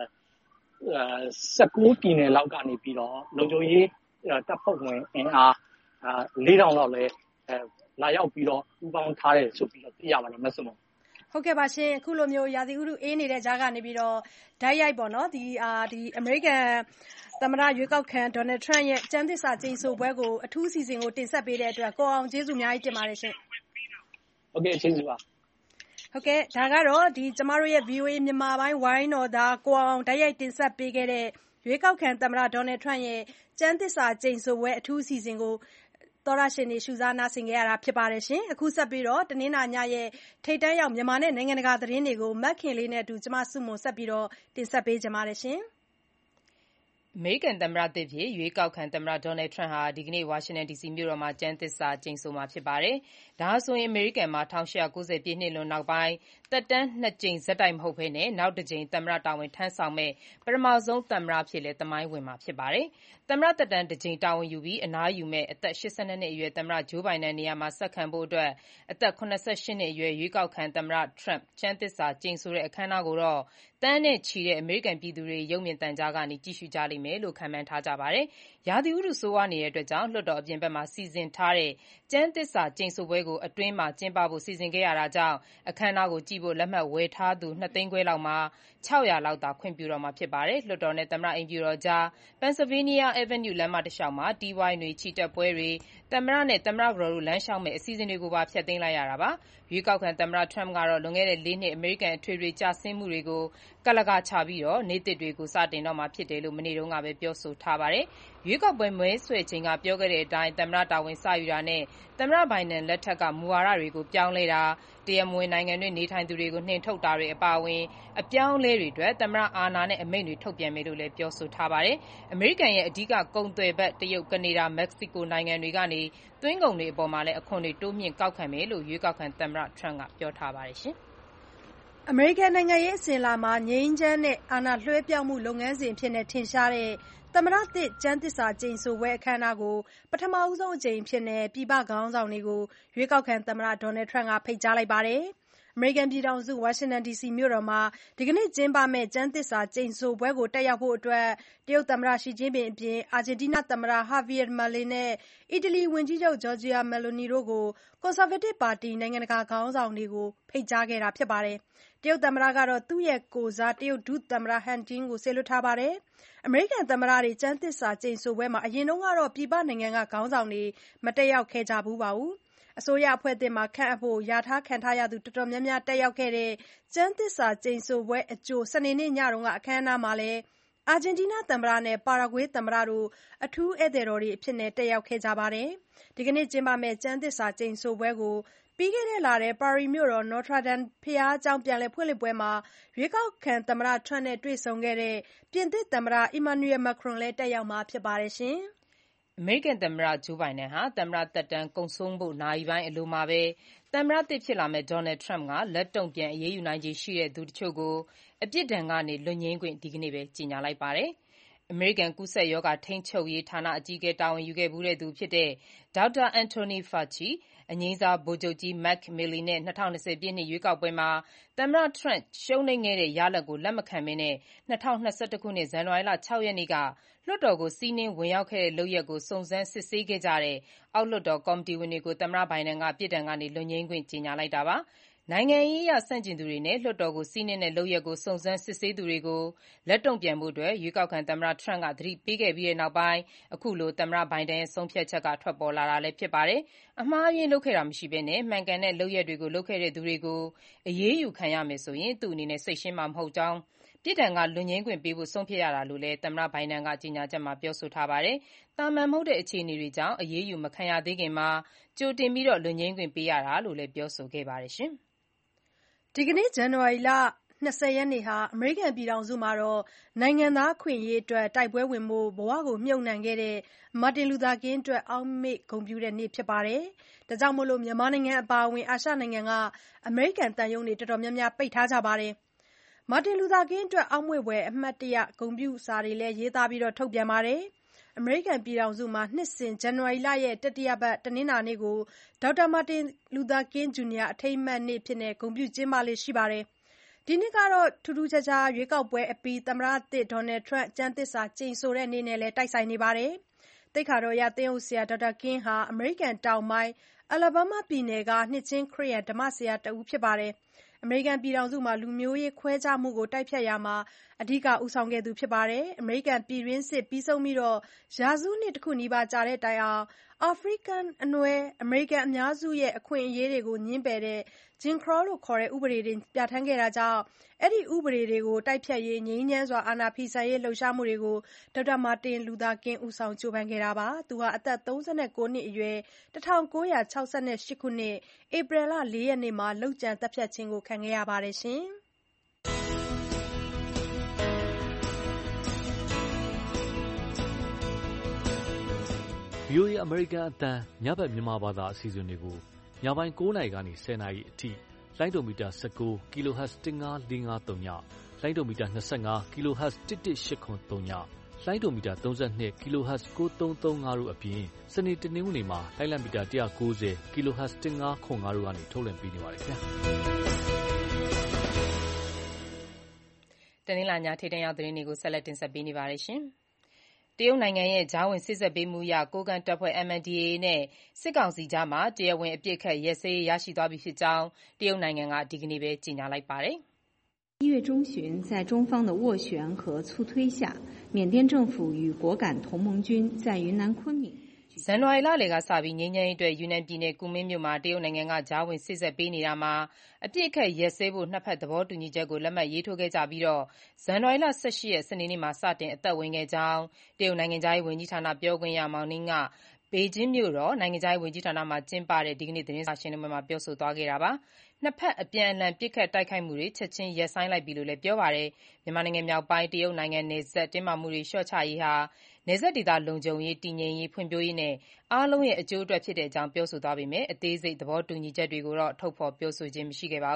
19ပြည်နယ်လောက်ကနေပြီးတော့လုံခြုံရေးတပ်ဖွဲ့ဝင်အင်အား4000လောက်လည်းလာရောက်ပြီးတော့ပူးပေါင်းထားတယ်ဆိုပြီးတော့သိရပါတယ်မဆုမဟုတ်ကဲ့ပါရှင်အခုလိုမျိုးရာသီဥတုအေးနေတဲ့ကြားကနေပြီးတော့ဓာတ်ရိုက်ပေါ့နော်ဒီအမေရိကန်သမ္မတရွေးကောက်ခံ Donald Trump ရဲ့ကျမ်းသစ္စာကျိန်ဆိုပွဲကိုအထူးအစီအစဉ်ကိုတင်ဆက်ပေးတဲ့အတွက်ကိုအောင်ကျေးဇူးအများကြီးတင်ပါတယ်ရှင်ဟုတ်ကဲ့ကျေးဇူးပါဟုတ်ကဲ့ဒါကတော့ကျမတို့ရဲ့ VOA မြန်မာပိုင်းဝိုင်းတော်သားကိုအောင်ဓာတ်ရိုက်တင်ဆက်ပေးခဲ့တဲ့ရွေးကောက်ခံသမ္မတ Donald Trump ရဲ့ကျမ်းသစ္စာကျိန်ဆိုပွဲအထူးအစီအစဉ်ကိုသောရရှင်တွေရှုစားနားဆင်ခဲ့ရတာဖြစ်ပါတယ်ရှင်အခုဆက်ပြီးတော့တနင်္လာညရဲ့ထိပ်တန်းရောက်မြန်မာနဲ့နိုင်ငံတကာသတင်းတွေကိုမက်ခင်လေးနဲ့အတူကျမစုမွန်ဆက်ပြီးတော့တင်ဆက်ပေးကြပါမယ်ရှင်အမေရိကန်သမ္မတသစ်ဖြစ်ရွေးကောက်ခံသမ္မတ Donald Trump ဟာဒီကနေ့ဝါရှင်တန် DC မြို့တော်မှာကျမ်းသစ္စာကျိန်ဆိုမှာဖြစ်ပါတယ်။ဒါဟာဆိုရင်အမေရိကန်မှာ1890ပြည့်နှစ်လွန်နောက်ပိုင်းသက်တမ်း2ကြိမ်ဆက်တိုက်မဟုတ်ဘဲနောက်တစ်ကြိမ်သမ္မတတာဝန်ထမ်းဆောင်မဲ့ပထမဆုံးသမ္မတဖြစ်လဲသမိုင်းဝင်မှာဖြစ်ပါတယ်။သမ္မတသက်တမ်းတစ်ကြိမ်တာဝန်ယူပြီးအနားယူမဲ့အသက်82နှစ်အရွယ်သမ္မတ Joe Biden နေရာမှာဆက်ခံဖို့အတွက်အသက်88နှစ်အရွယ်ရွေးကောက်ခံသမ္မတ Trump ကျမ်းသစ္စာကျိန်ဆိုတဲ့အခမ်းအနားကိုတော့တန်းနဲ့ချီတဲ့အမေရိကန်ပြည်သူတွေရုပ်မြင်သံကြားကနေကြည့်ရှုကြလိမ့်မယ်လို့ခန့်မှန်းထားကြပါတယ်။ရာသီဥတုဆိုးဝါးနေတဲ့အတွက်ကြောင့်လွှတ်တော်အပြင်ဘက်မှာစီစဉ်ထားတဲ့ကျမ်းသစ္စာကျိန်ဆိုပွဲကိုအတွင်းမှာကျင်းပဖို့စီစဉ်ခဲ့ရတာကြောင့်အခမ်းအနားကိုကြည့်ဖို့လက်မှတ်ဝယ်ထားသူ2သိန်းခွဲလောက်မှာ600လောက်သာခွင့်ပြုတော့မှာဖြစ်ပါတယ်။လွှတ်တော်နဲ့သမ္မတအိမ်ဖြူတော်ကြား Pennsylvania Avenue လမ်းမတစ်လျှောက်မှာတီးဝိုင်းတွေချီတက်ပွဲတွေသမ္မတနဲ့သမ္မတကတော်တို့လမ်းလျှောက်မဲ့အစီအစဉ်တွေကိုပါဖျက်သိမ်းလိုက်ရတာပါ။ရွေးကောက်ခံသမ္မတ Trump ကတော့လွန်ခဲ့တဲ့4နှစ်အမေရိကန်အထွေထွေကျဆင်းမှုတွေကိုကလကချပြီးနေ့သစ်တွေကိုစတင်တော့မှာဖြစ်တယ်လို့မနေ့တုန်းကပဲပြောဆိုထားပါတယ်။ရွေးကောက်ပွဲမဲဆွယ်ချိန်ကပြောခဲ့တဲ့အတိုင်းသမ္မတတာဝန်စယူတာနဲ့သမ္မတဘိုင်ဒန်လက်ထက်ကမူဝါဒတွေကိုပြောင်းလဲတာတရားမဝင်နိုင်ငံတွေနေထိုင်သူတွေကိုနှင်ထုတ်တာတွေအပါအဝင်အပြောင်းအလဲတွေအတွက်သမ္မတအာဏာနဲ့အမိန့်တွေထုတ်ပြန်မယ်လို့လည်းပြောဆိုထားပါတယ်။အမေရိကန်ရဲ့အဓိကကုန်သွယ်ဘက်တရုတ်ကနေဒါမက္ကဆီကိုနိုင်ငံတွေကနေသွင်းကုန်တွေအပေါ်မှာလည်းအခွန်တွေတိုးမြင့်ကောက်ခံမယ်လို့ရွေးကောက်ခံသမ္မတ Trump ကပြောထားပါတယ်ရှင်။အမေရိကန်နိုင်ငံရေးအစဉ်အလာမှာငြိမ်းချမ်းတဲ့အာဏာလွှဲပြောင်းမှုလုပ်ငန်းစဉ်အဖြစ်ထင်ရှားတဲ့သမ္မတသစ်ကျမ်းသစ္စာကျိန်ဆိုပွဲအခမ်းအနားကိုပထမဆုံးအကြိမ်အဖြစ်ပြည်ပခေါင်းဆောင်တွေကိုရွေးကောက်ခံသမ္မတ Donald Trump ကဖိတ်ကြားလိုက်ပါတယ်။အမေရိကန်ပြည်ထောင်စု ဝါရှင်တန်ဒီစီမြို့တော်မှာဒီကနေ့ကျင်းပမယ့် ကျမ်းသစ္စာကျိန်ဆိုပွဲကိုတက်ရောက်ဖို့ တရုတ်သမ္မတ ရှီကျင်းပင်အပြင် အာဂျင်တီးနားသမ္မတ Javier Milei နဲ့ အီတလီဝန်ကြီးချုပ် Giorgia Meloni တို့ကို ကွန်ဆာဗေးတစ်ပါတီ နိုင်ငံတကာခေါင်းဆောင်တွေကို ဖိတ်ကြားခဲ့ပါတယ်။ တရုတ်သမ္မတကတော့ သူ့ကိုယ်စား တရုတ်ဒုသမ္မတ Han Zheng ကို စေလွှတ်ထားပါတယ်။ အမေရိကန်သမ္မတတွေ ကျမ်းသစ္စာကျိန်ဆိုပွဲမှာ အရင်က ပြည်ပနိုင်ငံကခေါင်းဆောင်တွေ မတက်ရောက်ခဲ့ကြဖူးပါဘူး။ အစိုးရအဖွဲ့သစ်မှာ ခန့်အပ်ဖို့ လျာထားခံထားရသူတော်တော်များများ တက်ရောက်ခဲ့တဲ့ ကျမ်းသစ္စာကျိန်ဆိုပွဲအကြို စနေနေ့ညက အခမ်းအနားမှာလည်း အာဂျင်တီးနားသမ္မတနဲ့ ပါရာဂွေးသမ္မတတို့ အထူးဧည့်သည်တော်တွေအဖြစ် တက်ရောက်ခဲ့ကြပါတယ်။ ဒီကနေ့ကျင်းပမယ့် ကျမ်းသစ္စာကျိန်ဆိုပွဲကို ပြီးခဲ့တဲ့လထဲ ပါရီမြို့တော် Notre Dame ဘုရားကျောင်း ပြန်လည်ဖွင့်လှစ်ပွဲမှာ ရွေးကောက်ခံသမ္မတ Trump နဲ့တွေ့ဆုံခဲ့တဲ့ ပြင်သစ်သမ္မတ Emmanuel Macron လည်း တက်ရောက်မှာဖြစ်ပါတယ်။အမေရိကန်သမ္မတ Joe Biden ဟာ သမ္မတသက်တမ်းကုန်ဆုံးဖို့ နာရီပိုင်းအလိုမှာပဲ သမ္မတသစ်ဖြစ်လာမယ့် Donald Trump က လက်တုံ့ပြန်အရေးယူနိုင်ခြေရှိသူတချို့ကို အပြစ်ဒဏ်ကနေ လွတ်ငြိမ်းခွင့် ဒီကနေ့ပဲ ကြေညာလိုက်ပါတယ်။ အမေရိကန် ကူးစက်ရောဂါထိန်းချုပ်ရေးဌာန အကြီးအကဲတာဝန်ယူခဲ့ဖူးသူ ဒေါက်တာ Anthony Fauci ၊ အငြိမ်းစား ဗိုလ်ချုပ်ကြီး Mark Milley နဲ့ ၂၀၂၀ ပြည့်နှစ်ရွေးကောက်ပွဲမှာ သမ္မတ Trump ရှုံးနိမ့်ခဲ့တဲ့ ရလဒ်ကို လက်မခံဘဲ ၂၀၂၁ ခုနှစ် ဇန်နဝါရီလ ၆ ရက်နေ့က လွှတ်တော်ကို စီးနင်းဝင်ရောက်ခဲ့တဲ့ လုပ်ရပ်ကို စုံစမ်းစစ်ဆေးခဲ့ကြတဲ့ အောက်လွှတ်တော် ကော်မတီဝင်တွေကို သမ္မတ Biden က ပြစ်ဒဏ်ကနေ လွတ်ငြိမ်းခွင့် ကြေညာလိုက်တာပါ။ နိုင်ငံရေးအရ ဆန့်ကျင်သူတွေနဲ့ လွှတ်တော်ကို စီးနင်းတဲ့လုပ်ရပ်ကို စုံစမ်းစစ်ဆေးသူတွေကို လက်တုံ့ပြန်ဖို့ ရွေးကောက်ခံသမ္မတ Trump က သတိပေးခဲ့ပြီးနောက်ပိုင်း အခုလို သမ္မတ Biden ရဲ့ ဆုံးဖြတ်ချက် ထွက်ပေါ်လာတာလည်း ဖြစ်ပါတယ်။ အမှားအယွင်းလုပ်ခဲ့တာမရှိဘဲ မှန်ကန်တဲ့လုပ်ရပ်တွေကို လုပ်ခဲ့သူတွေကို အရေးယူခံရမယ်ဆိုရင် သူ့အနေနဲ့ စိတ်ရှင်းမှာမဟုတ်ကြောင်း၊ ပြစ်ဒဏ်က လွတ်ငြိမ်းခွင့်ပေးဖို့ ဆုံးဖြတ်ရတာလို့လည်း သမ္မတ Biden က ကြေညာချက်မှာ ပြောဆိုထားပါတယ်။ သာမန်မဟုတ်တဲ့ အခြေအနေတွေကြောင့် အရေးယူမခံရသေးခင်မှာ ကြိုတင်လွတ်ငြိမ်းခွင့်ပေးရတာလို့လည်း ပြောဆိုခဲ့ပါတယ်။ဒီကနေ့ ဇန်နဝါရီလ ၂၀ ရက်နေ့ဟာ အမေရိကန်ပြည်ထောင်စုမှာ နိုင်ငံသားအခွင့်အရေးအတွက် တိုက်ပွဲဝင်ဖို့ ဘဝမြှုပ်နှံခဲ့တဲ့ Martin Luther King အတွက် အောက်မေ့ဂုဏ်ပြုတဲ့နေ့ဖြစ်ပါတယ်။ ဒါကြောင့် မြန်မာနိုင်ငံအပါအဝင် အာရှနိုင်ငံက အမေရိကန်သံရုံးတွေ တော်တော်များများ ပိတ်ထားကြပါတယ်။ Martin Luther King အတွက် အောက်မေ့ဘွယ် အမှတ်တရ ဂုဏ်ပြုစာတွေလည်း ရေးသားထုတ်ပြန်ပါတယ်။ အမေရိကန်ပြည်ထောင်စုမှာ နှစ်စဉ် ဇန်နဝါရီလ တတိယပတ် တနင်္လာနေ့ကို ဒေါက်တာ Martin Luther King Jr. အထိမ်းအမှတ်နေ့အဖြစ် ဂုဏ်ပြုကျင်းပလေ့ရှိပါတယ်။ ဒီနှစ်ကတော့ ထူးထူးခြားခြား ရွေးကောက်ပွဲအပြီး သမ္မတသစ် Donald Trump ကျမ်းသစ္စာကျိန်ဆိုတဲ့နေ့နဲ့လည်း တိုက်ဆိုင်နေပါတယ်။ သိက္ခာတော်ရ သင်းအုပ်ဆရာ ဒေါက်တာ King ဟာ အမေရိကန်တောင်ပိုင်း Alabama ပြည်နယ်က နှစ်ခြင်းခရစ်ယာန် ဓမ္မဆရာတဦးဖြစ်ပါတယ်။ အမေရိကန်ပြည်ထောင်စုမှာ လူမျိုးရေးခွဲခြားမှုကို တိုက်ဖျက်ရာမှာ အဓိကဦးဆောင်ခဲ့သူဖြစ်ပါတယ်။ အမေရိကန်ပြည်တွင်းစစ်ပြီးဆုံးပြီး ရာစုနှစ်တခုနီးပါးကြာတဲ့တိုင်အောင် အာဖရိကန်အနွယ် အမေရိကန်အများစုရဲ့ အခွင့်အရေးတွေကို ငြင်းပယ်တဲ့ Jim Crow ခေါ် ဥပဒေတွေ ပြဌာန်းခဲ့တာကြောင့် အဲဒီဥပဒေတွေကို တိုက်ဖျက်ရေး ငြိမ်းချမ်းစွာ အာဏာဖီဆန်ရေး လှုပ်ရှားမှုတွေကို ဒေါက်တာ Martin Luther King ဦးဆောင်ကြိုးပမ်းခဲ့တာပါ။ သူဟာ အသက် ၃၉ နှစ်အရွယ် ၁၉၆၈ ခုနှစ် ဧပြီလ ၄ ရက်နေ့မှာ လုပ်ကြံသတ်ဖြတ်ခြင်းခံခဲ့ရပါတယ်။ VOA အမေရိကန်အသံ ညဘက်မြန်မာဘာသာအစီအစဉ်တွေကို ညပိုင်း 9 နာရီကနေ 10 နာရီအထိ လိုင်းဒိုမီတာ 19 kHz 15453 ည၊ လိုင်းဒိုမီတာ 25 kHz 11803 ည၊ လိုင်းဒိုမီတာ 32 kHz 9335 တို့အပြင် စနေတနင်္ဂနွေမှာ လိုင်းလံမီတာ 190 kHz 1505 တို့ကနေ ထုတ်လွှင့်ပေးနေပါတယ်ခင်ဗျာ။တနင်္လာည ထိပ်တန်းရောက်သတင်းတွေကို ဆက်လက်တင်ဆက်ပေးနေပါတယ်။ တရုတ်နိုင်ငံရဲ့ ကြားဝင်စေ့စပ်ပေးမှုအရ ကိုးကန့်တပ်ဖွဲ့ MNDAA နဲ့ စစ်ကောင်စီကြား တရားဝင် အပစ်အခတ်ရပ်စဲရေး ရရှိသွားပြီဖြစ်ကြောင်း တရုတ်နိုင်ငံက ဒီကနေ့ပဲ ကြေညာလိုက်ပါတယ်။ 1月中旬，在中方的斡旋和促推下，缅甸政府与果敢同盟军在云南昆明。 ဇန်နဝါရီလလယ်ကစပြီး ငြိမ်းချမ်းရေးအတွက် ယူနန်ပြည်နယ် ကူမင်းမြို့မှာ တရုတ်နိုင်ငံက ကြားဝင်စေ့စပ်ပေးနေတာမှာ အပစ်အခတ်ရပ်စဲဖို့ နှစ်ဘက် သဘောတူညီချက်ကို လက်မှတ်ရေးထိုးခဲ့ကြပြီး ဇန်နဝါရီလ ၁၈ ရက် စနေနေ့မှာ စတင်အသက်ဝင်ခဲ့ကြောင်း တရုတ်နိုင်ငံခြားရေးဝန်ကြီးဌာန ပြောခွင့်ရ Mao Ning က ဘေဂျင်းမြို့တော် နိုင်ငံခြားရေးဝန်ကြီးဌာနမှာ ကျင်းပတဲ့ ဒီကနေ့ သတင်းစာရှင်းလင်းပွဲမှာ ပြောဆိုသွားတာပါ။ နှစ်ဘက် အပြန်အလှန် ပစ်ခတ်တိုက်ခိုက်မှုတွေ ချက်ချင်းရပ်ဆိုင်းလိုက်ပြီလို့လည်း ပြောပါတယ်။ မြန်မာနိုင်ငံမြောက်ပိုင်း တရုတ်နိုင်ငံနယ်စပ် တင်းမာမှုတွေ လျှော့ချရေးဟာ နယ်စပ်ဒေသ လုံခြုံရေး၊ တည်ငြိမ်ရေး၊ ဖွံ့ဖြိုးရေးနဲ့ အားလုံးရဲ့ အကျိုးအတွက်ဖြစ်ကြောင်း ပြောဆိုသွားပေမဲ့ အသေးစိတ် သဘောတူညီချက်တွေကိုတော့ ထုတ်ဖော်ပြောဆိုခြင်း မရှိခဲ့ပါဘူး။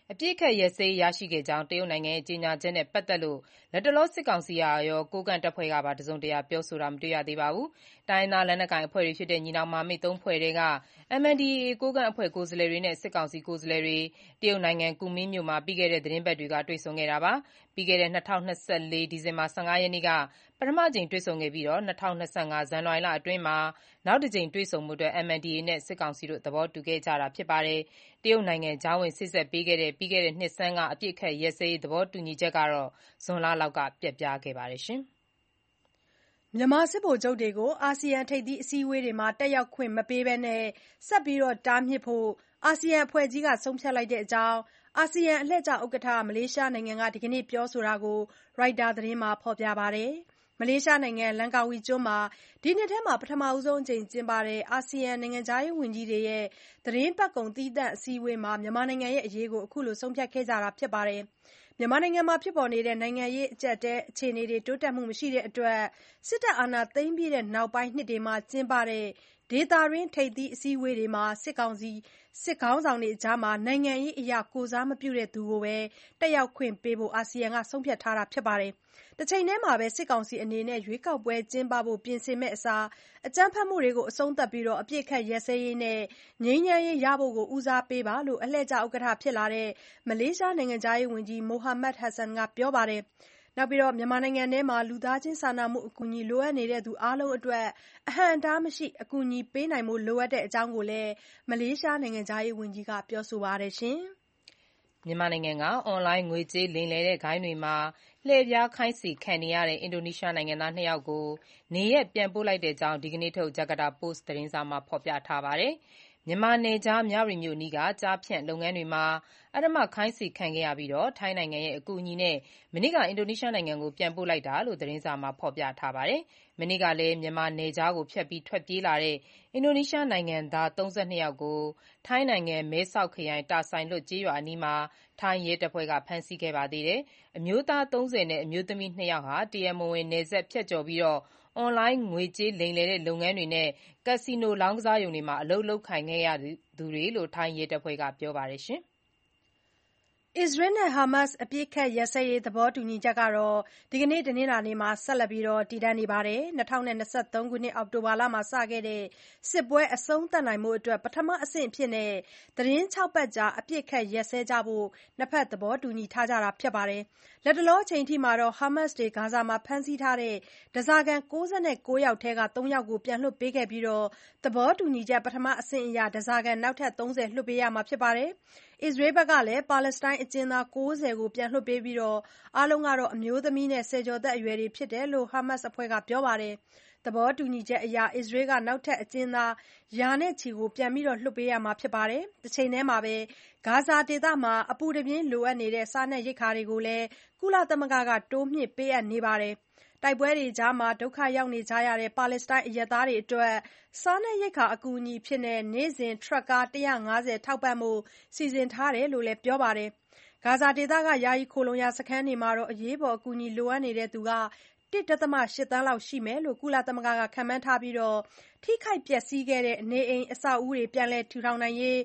အပြစ်အခတ်ရပ်စဲရရှိခဲ့ကြောင်းတရုတ်နိုင်ငံရဲ့ကြေညာချက်နဲ့ပတ်သက်လို့လတ်တလောစစ်ကောင်စီရောကိုးကန့်တပ်ဖွဲ့ကပါတစုံတရာပြောဆိုတာမတွေ့ရသေးပါဘူး။တိုင်းရင်းသားလက်နက်ကိုင်အဖွဲ့တွေဖြစ်တဲ့ညီနောင်မဟာမိတ် ၃ ဖွဲ့ထဲက MNDAA ကိုးကန့်အဖွဲ့ကိုယ်စားလှယ်တွေနဲ့စစ်ကောင်စီကိုယ်စားလှယ်တွေတရုတ်နိုင်ငံကူမင်းမြို့မှာပြီးခဲ့တဲ့သီတင်းပတ်တွေကတွေ့ဆုံခဲ့တာပါ။ပြီးခဲ့တဲ့2024ဒီဇင်ဘာ15ရက်နေ့ကပထမကြိမ်တွေ့ဆုံခဲ့ပြီး2025ဇန်နဝါရီလအတွင်းမှာနောက်တစ်ကြိမ်တွေ့ဆုံဖို့MNDAA နဲ့စစ်ကောင်စီတို့သဘောတူခဲ့ကြတာဖြစ်ပါတယ်။တရုတ်နိုင်ငံကြားဝင်စေ့စပ်ပေးခဲ့တဲ့ပြီးခဲ့တဲ့နှစ်ဆန်းကအပြစ်အခတ်ရပ်စဲရေးသဘောတူညီချက်ကတော့ဇွန်လလောက်ကပျက်ပြားခဲ့ပါတယ်။မြန်မာစစ်ဗိုလ်ချုပ်တွေကိုအာဆီယံထိပ်သီးအစည်းအဝေးတွေမှာတက်ရောက်ခွင့်မပေးဘဲဆက်လက်တားမြစ်ဖို့အာဆီယံအဖွဲ့ကြီးကဆုံးဖြတ်လိုက်တဲ့အကြောင်းအာဆီယံအလှည့်ကျဥက္ကဋ္ဌမလေးရှားနိုင်ငံကဒီကနေ့ပြောဆိုတာကိုရိုက်တာသတင်းမှာဖော်ပြပါတယ်။မလေးရှားနိုင်ငံလန်ကာဝီကျွန်းမှာဒီနှစ်ထဲပထမဆုံးအကြိမ်ကျင်းပတဲ့အာဆီယံနိုင်ငံခြားရေးဝန်ကြီးတွေရဲ့သီတင်းပတ်ကုန်သီးသန့်အစည်းအဝေးမှာမြန်မာနိုင်ငံအရေးကိုအခုလိုဆုံးဖြတ်ခဲ့ကြတာဖြစ်ပါတယ်။မြန်မာနိုင်ငံမှာဖြစ်ပေါ်နေတဲ့နိုင်ငံရေးအကျပ်အတည်းအခြေအနေတွေတိုးတက်မှုမရှိတဲ့အတွက်စစ်တပ်အာဏာသိမ်းပြီးနောက်ပိုင်းနှစ်တွေမှာကျင်းပတဲ့ဒေသတွင်းထိပ်သီးအစည်းအဝေးတွေမှာစစ်ခေါင်းဆောင်တွေကြားနိုင်ငံရေးအရကိုယ်စားမပြုသူကိုပဲတက်ရောက်ခွင့်ပေးဖို့အာဆီယံကဆုံးဖြတ်ထားတာဖြစ်ပါတယ်။တချိန်တည်းမှာပဲစစ်ကောင်စီအနေနဲ့ရွေးကောက်ပွဲကျင်းပဖို့ပြင်ဆင်မယ့်အစားအကြမ်းဖက်မှုတွေကိုအဆုံးသတ်ပြီးအပစ်အခတ်ရပ်စဲရေးနဲ့ငြိမ်းချမ်းရေးရဖို့ကိုဦးစားပေးပါလို့အလှည့်ကျဥက္ကဋ္ဌဖြစ်လာတဲ့မလေးရှားနိုင်ငံခြားရေးဝန်ကြီး Mohamad Hasan ကပြောပါတယ်။မြန်မာနိုင်ငံထဲမှာလူသားချင်းစာနာမှုအကူအညီလိုအပ်နေသူအားလုံးအတွက်အဟန့်အတားမရှိအကူအညီပေးနိုင်ဖို့လိုအပ်တဲ့အကြောင်းကိုလည်းမလေးရှားနိုင်ငံခြားရေးဝန်ကြီးကပြောဆိုပါတယ်။မြန်မာနိုင်ငံကအွန်လိုင်းငွေကြေးလိမ်လည်တဲ့ဂိုဏ်းတွေမှာလှည့်ဖျားခိုင်းစေခံနေရတဲ့အင်ဒိုနီးရှားနိုင်ငံသား2ယောက်ကိုနေရပ်ပြန်ပို့လိုက်တဲ့အကြောင်းဒီကနေ့ထုတ်ဂျကာတာပို့စ်သတင်းစာမှာဖော်ပြထားပါတယ်။မြန်မာနယ်ခြားမြဝတီမြို့အနီးကကျားဖြန့်လုပ်ငန်းတွေမှာအဓမ္မခိုင်းစေခံခဲ့ရပြီးထိုင်းနိုင်ငံရဲ့အကူအညီနဲ့မနေ့ကအင်ဒိုနီးရှားနိုင်ငံကိုပြန်ပို့လိုက်တာလို့သတင်းစာမှာဖော်ပြထားပါတယ်။မနေ့ကလည်းမြန်မာနယ်ခြားကိုဖြတ်ပြီးထွက်ပြေးလာတဲ့အင်ဒိုနီးရှားနိုင်ငံသား32ယောက်ကိုထိုင်းနိုင်ငံမဲဆောက်ခရိုင်တာဆိုင်လွတ်ကျေးရွာအနီးမှာထိုင်းရဲတပ်ဖွဲ့ကဖမ်းဆီးခဲ့ပါသေးတယ်။အမျိုးသား30နဲ့အမျိုးသမီး2ယောက်ဟာတရားမဝင်နယ်စပ်ဖြတ်ကျော်ပြီးအွန်လိုင်းငွေကြေးလိမ်လည်တဲ့လုပ်ငန်းတွေနဲ့ကက်စီနိုလောင်းကစားရုံတွေမှာအလုပ်လုပ်ခိုင်းခဲ့ရသူတွေလို့ထိုင်းရဲတပ်ဖွဲ့ကပြောပါတယ်။အစ္စရေးနဲ့ဟာမတ်စ်အပစ်အခတ်ရပ်စဲရေးသဘောတူညီချက်ဒီကနေ့တနင်္လာနေ့မှာဆက်လက်တည်တံ့နေပါတယ်။2023ခုနှစ်အောက်တိုဘာလမှာစခဲ့တဲ့စစ်ပွဲအဆုံးသတ်နိုင်ဖို့ပထမအဆင့်အဖြစ်သီတင်း6ပတ်ကြာအပစ်အခတ်ရပ်စဲကြဖို့နှစ်ဘက်သဘောတူညီထားကြတာဖြစ်ပါတယ်။လတ်တလောအချိန်ထိဟာမတ်စ်တွေဂါဇာမှာဖမ်းဆီးထားတဲ့ဓားစာခံ69ယောက်ထဲက3ယောက်ကိုပြန်လွှတ်ပေးခဲ့ပြီးသဘောတူညီချက်ပထမအဆင့်အရဓားစာခံနောက်ထပ်30လွှတ်ပေးရမှာဖြစ်ပါတယ်။အစ္စရေးဘက်ကလည်းပါလက်စတိုင်းအကျဉ်းသား90ကိုပြန်လွှတ်ပေးပြီးအားလုံးအမျိုးသမီးနဲ့ဆယ်ကျော်သက်အရွယ်တွေဖြစ်တယ်လို့ဟာမတ်စ်အဖွဲ့ကပြောပါတယ်။သဘောတူညီချက်အရအစ္စရေးကနောက်ထပ်အကျဉ်းသားရာနဲ့ချီကိုပြန်လွှတ်ပေးရမှာဖြစ်ပါတယ်။တချိန်တည်းမှာပဲဂါဇာဒေသမှာအပူတပြင်းလိုအပ်နေတဲ့စားနပ်ရိက္ခာတွေကိုလည်းကုလသမဂ္ဂကတိုးမြှင့်ပေးအပ်နေပါတယ်။တိုက်ပွဲတွေကြားဒုက္ခရောက်နေကြတဲ့ပါလက်စတိုင်းအရပ်သားတွေအတွက်စားနပ်ရိက္ခာအကူအညီအဖြစ်နေ့စဉ်ထရပ်ကား150ထောက်ပံ့ဖို့စီစဉ်ထားတယ်လို့လည်းပြောပါတယ်။ဂါဇာဒေသကယာယီခိုလှုံရာစခန်းတွေမှာအရေးပေါ်အကူအညီလိုအပ်နေသူ 1.8 သန်းလောက်ရှိမယ်လို့ကုလသမဂ္ဂကခန့်မှန်းထားပြီးထိခိုက်ပျက်စီးခဲ့တဲ့နေအိမ်အဆောက်အဦတွေပြန်လည်ထူထောင်နိုင်ရေး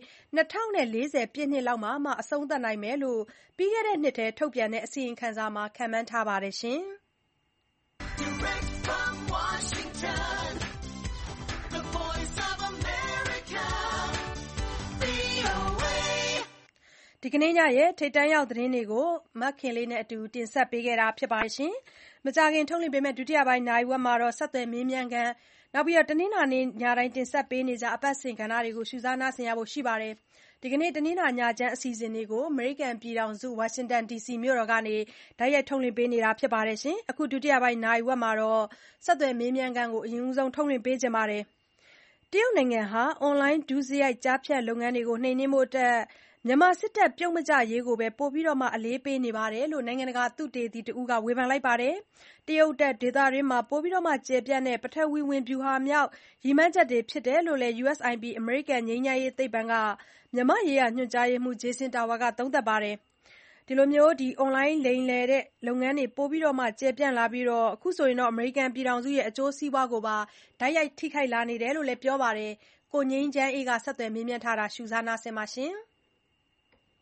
2040ပြည့်နှစ်လောက်မှာအဆုံးသတ်နိုင်မယ်လို့ပြီးခဲ့တဲ့နှစ်ထဲထုတ်ပြန်တဲ့အစီရင်ခံစာမှာခန့်မှန်းထားပါတယ်။ ဒီကနေ့ညရဲ့ထိပ်တန်းရောက်သတင်းတွေကိုမခင်လေးနဲ့အတူတင်ဆက်ပေးခဲ့တာပါ။မကြာခင်ထုတ်လွှင့်ပေးမယ့်ဒုတိယပိုင်းနာရီဝက်မှာဆက်သွယ်မေးမြန်းခန်းတနင်္လာနေ့ညတိုင်းတင်ဆက်ပေးနေကျအပတ်စဉ်ကဏ္ဍတွေကိုရှုစားနားဆင်ရဖို့ရှိပါတယ်။ဒီကနေ့တနင်္လာညချမ်းအစီအစဉ်တွေကိုအမေရိကန်ပြည်ထောင်စုဝါရှင်တန်ဒီစီမြို့တော်ကနေတိုက်ရိုက်ထုတ်လွှင့်ပေးနေတာဖြစ်ပါတယ်။အခုဒုတိယပိုင်းနာရီဝက်မှာဆက်သွယ်မေးမြန်းခန်းကိုအရင်ဆုံးထုတ်လွှင့်ပေးချင်ပါတယ်။တရုတ်နိုင်ငံဟာအွန်လိုင်းဒုစရိုက်ကျားဖြန့်လုပ်ငန်းတွေကိုနှိမ်နင်းဖို့မြန်မာစစ်တပ်ပြုတ်မကျရေးကိုပဲပိုပြီးအလေးပေးနေတယ်လို့နိုင်ငံတကာသုတေသီတဦးကဝေဖန်လိုက်ပါတယ်။တရုတ်တပ်ဒေသတွင်းပိုပြီးကျယ်ပြန့်တဲ့ပထဝီဝင်ဗျူဟာမြောက်ရည်မှန်းချက်တွေဖြစ်တယ်လို့လည်း USIP အမေရိကန်ငြိမ်းချမ်းရေးသိပ္ပံကမြန်မာ့ရေးရာညွှန်ကြားရေးမှူး Jason Tower ကသုံးသပ်ပါတယ်။ အွန်လိုင်းလိမ်လည်တဲ့လုပ်ငန်းတွေပိုပြီးကျယ်ပြန့်လာပြီးအခုအမေရိကန်ပြည်ထောင်စုရဲ့အကျိုးစီးပွားကိုပါတိုက်ရိုက်ထိခိုက်လာနေတယ်လို့လည်းပြောပါတယ်။ ကိုငြိမ်းချမ်းအေးကဆက်သွယ်မေးမြန်းထားတာရှုစားနားဆင်ပါ။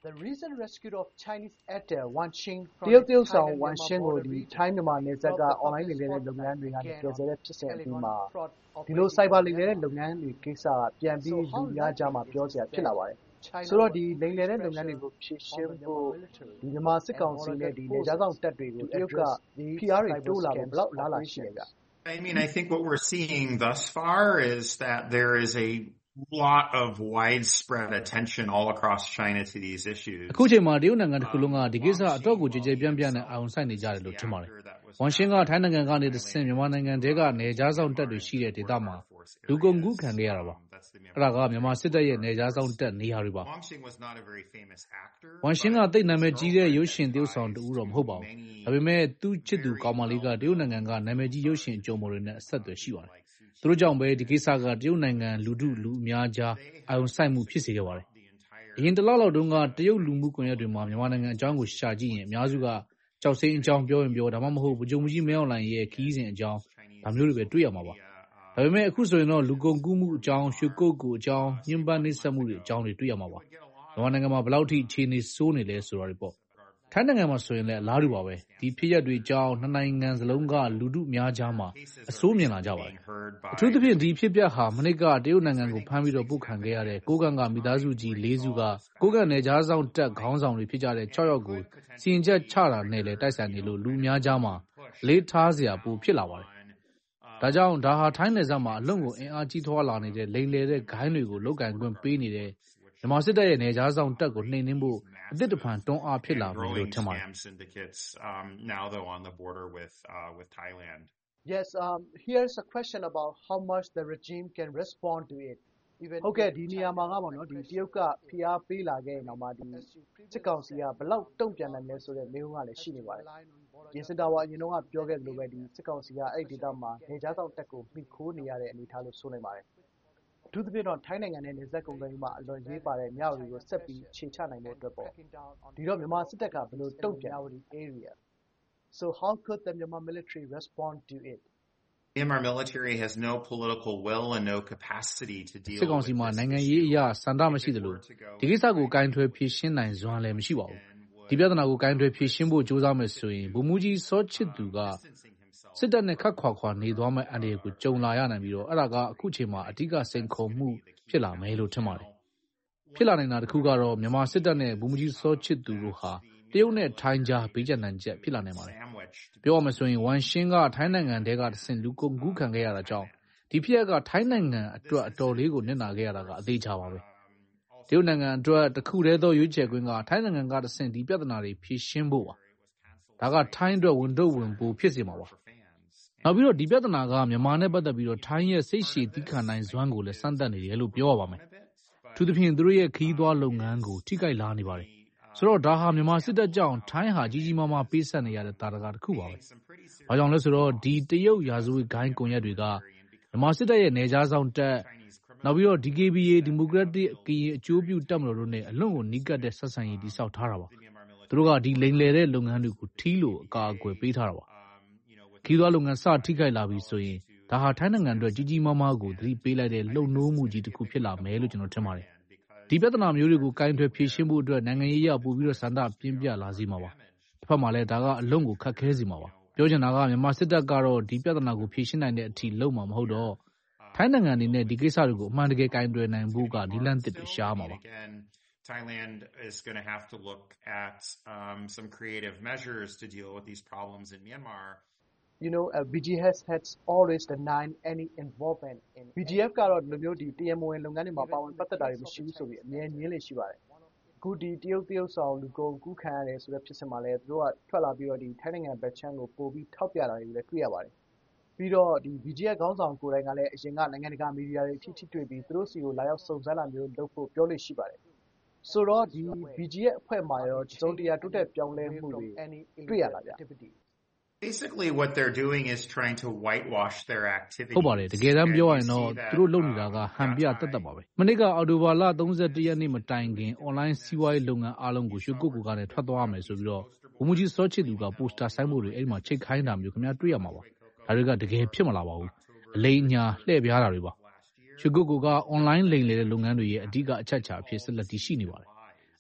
The recent rescue of Chinese actor Wang Xing from the Thailand Wang Xing ကိုဒီ Thai မြန်မာနယ်စပ်က online လိမ်လည်တဲ့လုပ်ငန်းတွေကနေကယ်ဆယ်တဲ့ဖြစ်စဉ်အပြီးမှာဒီလို cyber လိမ်လည်တဲ့လုပ်ငန်းတွေကိစ္စကပြန်ပြီးလူများကြားမှာပြောစရာဖြစ်လာပါတယ်။ဆိုတော့ဒီလိမ်လည်တဲ့လုပ်ငန်းတွေကိုဖြေရှင်းဖို့ဒီမြန်မာစစ်ကောင်စီနဲ့ဒီနယ်ခြားစောင့်တပ်တွေကိုတရုတ်က PR တွေတိုးလာဖို့ဘယ်လောက်လားရှိလဲဗျ။ I mean, I think what we're seeing thus far is that there is a lot of widespread attention all across China to these issues. အခုချိန်မှာတရုတ်နိုင်ငံတစ်ခုလုံးကဒီကိစ္စအတော့ကိုကြည်ကြဲပြန့်ပြန့်နဲ့အာရုံစိုက်နေကြတယ်လို့ထင်ပါတယ်။ဝမ်ရှင်းကထိုင်းနိုင်ငံကနေတဆင့်မြန်မာနိုင်ငံတဲကနယ်ခြားစောင့်တပ်တွေရှိတဲ့ဒေသမှာလူကုန်ကူးခံခဲ့ရတာပါ။အဲ့ဒါကမြန်မာစစ်တပ်ရဲ့နယ်ခြားစောင့်တပ်နေရာတွေပါ။ဝမ်ရှင်းကသိနာမည်ကြီးတဲ့ရုပ်ရှင်သရုပ်ဆောင်တူတော့မဟုတ်ပါဘူး။ဒါပေမဲ့သူ့ချစ်သူကောင်မလေးကတရုတ်နိုင်ငံကနာမည်ကြီးရုပ်ရှင်အကြုံပေါ်တွေနဲ့အဆက်အသွယ်ရှိပါတယ်။သူတို့ကြောင့်ပဲဒီကိစ္စကတရုတ်နိုင်ငံလူအများကြားအာရုံစိုက်မှုဖြစ်စေခဲ့ပါတယ်။အရင်တစ်လလောက်တုန်းကတရုတ်လူမှုကွန်ရက်တွေမှာမြန်မာနိုင်ငံအကြောင်းကိုရှာကြည့်ရင်အများစုကကြောက်စိမ်းအကြောင်းပြောရင်ပြောဒါမှမဟုတ်ဗိုလ်ချုပ်ကြီးမင်းအောင်လှိုင်ရဲ့ခီးစဉ်အကြောင်းဒါမျိုးတွေပဲတွေ့ရမှာပါ။ဒါပေမဲ့အခုဆိုရင်တော့လူကုန်ကူးမှုအကြောင်းရွှေကုတ်ကူအကြောင်းညှဉ်းပန်းနှိပ်စက်မှုတွေအကြောင်းတွေတွေ့ရမှာပါ။မြန်မာနိုင်ငံမှာဘယ်လောက်ထိအခြေအနေဆိုးနေလဲဆိုတာတွေပေါ့။ထိုင်းနိုင်ငံမှာဆိုရင်လည်းအလားတူပါပဲ။ဒီဖြစ်ရပ်တွေအကြောင်းနှစ်နိုင်ငံစလုံးကလူထုများကြားမှာအဆိုးမြင်လာကြပါတယ်။အထူးသဖြင့်ဒီဖြစ်ပျက်ဟာမနှစ်ကတရုတ်နိုင်ငံကိုဖမ်းပြီးတော့ပို့ခံခဲ့ရတဲ့ကိုးကန့်ကမိသားစုကြီး၄စုကကိုးကန့်နယ်ခြားစောင့်တပ်ခေါင်းဆောင်တွေဖြစ်ကြတဲ့6ယောက်ကိုစီရင်ချက်ချတာနဲ့လည်းတိုက်ဆိုင်နေလို့လူများကြားမှာလေးထားစရာပိုဖြစ်လာပါတယ်။ဒါကြောင့်ဒါဟာထိုင်းနယ်စပ်မှာအလွန်ကိုအင်အားကြီးထွားလာနေတဲ့လိမ်လည်တဲ့ဂိုင်းတွေကိုလောက်ကန်ခွင့်ပေးနေတဲ့မြန်မာစစ်တပ်ရဲ့နယ်ခြားစောင့်တပ်ကိုနှိမ်နင်းဖို့အသစ်တဖန်တွန်းအားဖြစ်လာပြီလို့ထင်ပါတယ်။ Yes, here's a question about how much the regime can respond to it. ဟုတ်ကဲ့ဒီနေရာမှာကပေါ့နော်ဒီတရုတ်ကဖိအားပေးလာခဲ့ရင်တော့မှဒီစစ်ကောင်စီကဘယ်လောက်တုံ့ပြန်နိုင်လဲဆိုတဲ့မေးခွန်းကလည်းရှိနေပါတယ်။ဒီစစ်တာဝါအရင်တော့ပြောခဲ့သလိုပဲဒီစစ်ကောင်စီကအဲ့ဒီဒေသမှာနယ်ခြားစောင့်တပ်ကိုမိခိုးနေရတဲ့အနေအထားလို့ဆိုနိုင်ပါတယ်။အထူးသဖြင့်တော့ထိုင်းနိုင်ငံနဲ့နယ်စပ်ကုန်သွယ်ရေးမှာအလွန်ရေးပါတဲ့မြောက်တွေကိုဆက်ပြီးခြေချနိုင်ဖို့အတွက်ပေါ့။ဒီတော့မြန်မာစစ်တပ်ကဘယ်လိုတုံ့ပြန် area. So how could the Myanmar military respond to it? Myanmar military has no political will and no capacity to deal with စစ်ကောင်စီမှာနိုင်ငံရေးအရာစံတမရှိသလိုဒီကိစ္စကိုကင်ထွယ်ဖြေရှင်းနိုင်စွမ်းလည်းမရှိပါဘူး။ဒီပြဿနာကိုကင်ထွယ်ဖြေရှင်းဖို့ကြိုးစားမယ်ဆိုရင်ဗိုလ်မှူးကြီးစောချစ်သူကစစ်တပ်နဲ့ခတ်ခွာနေသွားမယ့်အန္တရာယ်ကိုကြုံလာရနိုင်ပြီးတော့အဲ့ဒါကအခုချိန်မှာအဓိကစိန်ခေါ်မှုဖြစ်လာမယ်လို့ထင်ပါတယ်။ဖြစ်လာနိုင်တာတစ်ခုကတော့မြန်မာစစ်တပ်နဲ့ဗိုလ်မှူးကြီးစောချစ်သူတို့ဟာတရုတ်နဲ့ထိုင်းကြားဘေးကျပ်နိုင်ချက်ဖြစ်လာနိုင်ပါတယ်။ပြောရမယ်ဆိုရင်ဝမ်ရှင်းကထိုင်းနိုင်ငံတဲကတဆင့်လူကုန်ကူးခံခဲ့ရတာကြောင့်ဒီဖြစ်ရပ်ကထိုင်းနိုင်ငံအတွက်အတော်လေးကိုနစ်နာခဲ့ရတာကအသေးချပါပဲ။တရုတ်နိုင်ငံအတွက်တစ်ခုတည်းသောရွေးချယ်ခွင့်ကထိုင်းနိုင်ငံကတဆင့်ဒီပြဿနာတွေဖြေရှင်းဖို့ပါ။ဒါကထိုင်းအတွက်ဝန်ထုတ်ဝန်ပိုးဖြစ်စေမှာပါ။နောက်ပြီးတော့ဒီပြဿနာကမြန်မာနဲ့ပတ်သက်ပြီးတော့ထိုင်းရဲ့စိတ်ရှည်သီးခံနိုင်စွမ်းကိုလည်းစမ်းသပ်နေတယ်လို့ပြောရပါမယ်။ထူးသဖြင့်သူတို့ရဲ့ခီးသွွားလုပ်ငန်းကိုထိခိုက်လာနေပါတယ်။ဆိုတော့ဒါဟာမြန်မာစစ်တပ်ကြောင့်ထိုင်းဟာကြီးကြီးမားမားပေးဆက်နေရတဲ့တာရကတစ်ခုပါပဲ။ဘာကြောင့်လဲဆိုတော့ဒီတရုတ်ရာဇဝတ်ဂိုင်းကွန်ရက်တွေကမြန်မာစစ်တပ်ရဲ့နယ်ခြားစောင့်တပ်နောက်ပြီးတော့ DKBA ဒီမိုကရက်တစ်ကရင်အကျိုးပြုတပ်မတော်တို့နဲ့အလွန်ကိုနီးကပ်တဲ့ဆက်ဆံရေးတည်ဆောက်ထားတာပါ။သူတို့ကဒီလိမ်လည်တဲ့လုပ်ငန်းတွေကိုထီးလို့အကာအကွယ်ပေးထားတာပါ။ခီးသွွားလုပ်ငန်းစထိခိုက်လာပြီဆိုရင်ဒါဟာထိုင်းနိုင်ငံအတွက်ကြီးကြီးမားမားကိုသတိပေးလိုက်တဲ့လှုပ်နိုးမှုကြီးတစ်ခုဖြစ်လာမယ်လို့ကျွန်တော်ထင်ပါတယ်။ဒီပြဿနာမျိုးတွေကိုကင်ထွယ်ဖြေရှင်းဖို့အတွက်နိုင်ငံရေးအရပို့ပြီးတော့စံတပြင်းပြလာစေမှာပါ။တစ်ဖက်မှာလည်းဒါကအလွန်ကိုခက်ခဲစေမှာပါ။ပြောချင်တာကမြန်မာစစ်တပ်ကတော့ဒီပြဿနာကိုဖြေရှင်းနိုင်တဲ့အထိလုပ်မှာမဟုတ်တော့ထိုင်းနိုင်ငံအနေနဲ့ဒီကိစ္စတွေကိုအမှန်တကယ်ကင်တွယ်နိုင်ဖို့ကဒီလန့်တစ်တွေရှားမှာပါ။ Thailand is going to have to look at some creative measures to deal with these problems in Myanmar. You know, BGF has always denied any involvement in BGF ကတော့ဒီလိုမျိုးဒီတရားမဝင်လုပ်ငန်းတွေမှာပါဝင်ပတ်သက်တာတွေမရှိဘူးဆိုပြီးအမြဲညင်းလေရှိပါတယ်။အခုဒီတရုတ်ဆောင်လူကုန်ကူးခံရတယ်ဆိုတဲ့ဖြစ်စဉ်မှာလည်းသူတို့ကထွက်လာပြီးတော့ဒီထိုင်းနိုင်ငံဘက်ချမ်းကိုပို့ပြီးထောက်ပြတာတွေလည်းတွေ့ရပါတယ်။ပြီးတော့ဒီ BGF ခေါင်းဆောင်ကိုယ်တိုင်ကလည်းအရင်ကနိုင်ငံတကာမီဒီယာတွေအထိတွေ့ပြီးသူတို့စီကိုလာရောက်စုံစမ်းလာမျိုးလုပ်ဖို့ပြောလို့ရှိပါတယ်။ဆိုတော့ဒီ BGF အဖွဲ့မှာရောတစုံတရာတိုးတက်ပြောင်းလဲမှုတွေတွေ့ရလားဗျ။ Basically what they're doing is trying to whitewash their activities. ဟုတ်ပါတယ်တကယ်တမ်းပြောရရင်တော့သူတို့လုပ်နေတာကဟန်ပြတက်တက်ပါပဲ။မနေ့ကအော်တိုဘာလ31ရက်နေ့မတိုင်ခင် online စီးပွားရေးလုပ်ငန်းအားလုံးကိုရွှေကုတ်ကူကနေထွက်သွားမယ်ဆိုပြီးတော့ဗိုလ်မှူးကြီးစောချစ်သူကပိုစတာဆိုင်းဘုတ်တွေအဲ့ဒီမှာချိတ်ခိုင်းတာမျိုးခင်ဗျားတွေ့ရမှာပါ။ဒါတွေကတကယ်ဖြစ်မလာပါဘူး။အလိမ်ညာလှည့်ပြားတာတွေပါ။ရွှေကုတ်ကူက online လိမ်လည်တဲ့လုပ်ငန်းတွေရဲ့အဓိကအချက်ချာအဖြစ်ဆက်လက်တည်ရှိနေပါတယ်။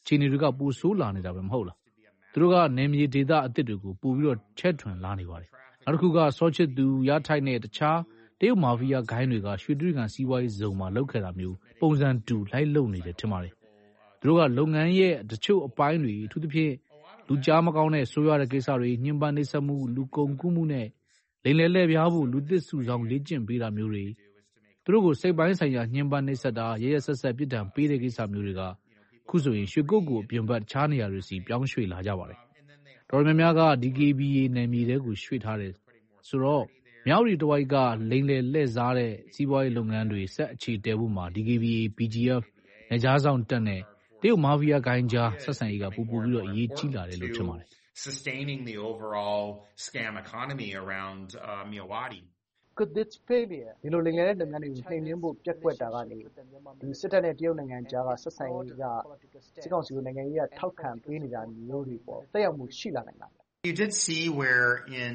အခြေအနေတွေကပိုဆိုးလာနေတာပဲမဟုတ်လား။သူတို့ကနယ်မြေဒေသအသစ်တွေကိုပိုပြီးတော့ချဲ့ထွင်လာနေပါတယ်။နောက်တစ်ခုကစောချစ်သူရထိုက်နဲ့တခြားတရုတ်မာဖီးယားဂိုင်းတွေကရွှေတြိဂံစီးပွားရေးဇုံမှာလုပ်ခဲ့တာမျိုးပုံစံတူလိုက်လုပ်နေတယ်ထင်ပါတယ်။သူတို့ကလုပ်ငန်းရဲ့တချို့အပိုင်းတွေအထူးသဖြင့်လူကြားမကောင်းတဲ့ဆိုးရွားတဲ့ကိစ္စတွေညှဉ်းပန်းနှိပ်စက်မှုလူကုန်ကူးမှုနဲ့လိမ်လည်လှည့်ဖျားဖို့လူသစ်စုဆောင်လေ့ကျင့်ပေးတာမျိုးတွေသူတို့ကိုစိတ်ပိုင်းဆိုင်ရာညှဉ်းပန်းနှိပ်စက်တာရဲရဲဆက်ဆက်ပြစ်ဒဏ်ပေးတဲ့ကိစ္စမျိုးတွေကခုဆိုရင်ရွှေကုတ်ကိုအပြင်ဘက်တခြားနေရာတွေစီပြောင်းရွှေ့လာကြပါတယ်။တော်တော်များများက DKBA နယ်မြေတွေကိုရွှေ့ထားတယ်ဆိုတော့မြောက်ရီတဝိုက်ကလိမ်လည်လှည့်စားတဲ့စီးပွားရေးလုပ်ငန်းတွေဆက်အခြေတည်ဖို့မှာ DKBA, BGF နယ်ခြားစောင့်တပ်နဲ့တရုတ်မာဖီးယားဂိုင်းကြားဆက်ဆံရေးကပိုပြီးတော့အရေးကြီးလာတယ်လို့ထင်ပါတယ်။ Sustaining the overall scam economy around Myawaddy. Could this failure ဒီလိုလိမ်လည်တဲ့လုပ်ငန်းတွေကိုနှိမ်နင်းဖို့ပြက်ကွက်တာကနေဒီစစ်တပ်နဲ့တရုတ်နိုင်ငံကြားကဆက်ဆံရေးကစစ်ကောင်စီကိုနိုင်ငံရေးကထောက်ခံပေးနေတာမျိုးတွေပေါ့တက်ရောက်မှုရှိလာနိုင်လား You did see where in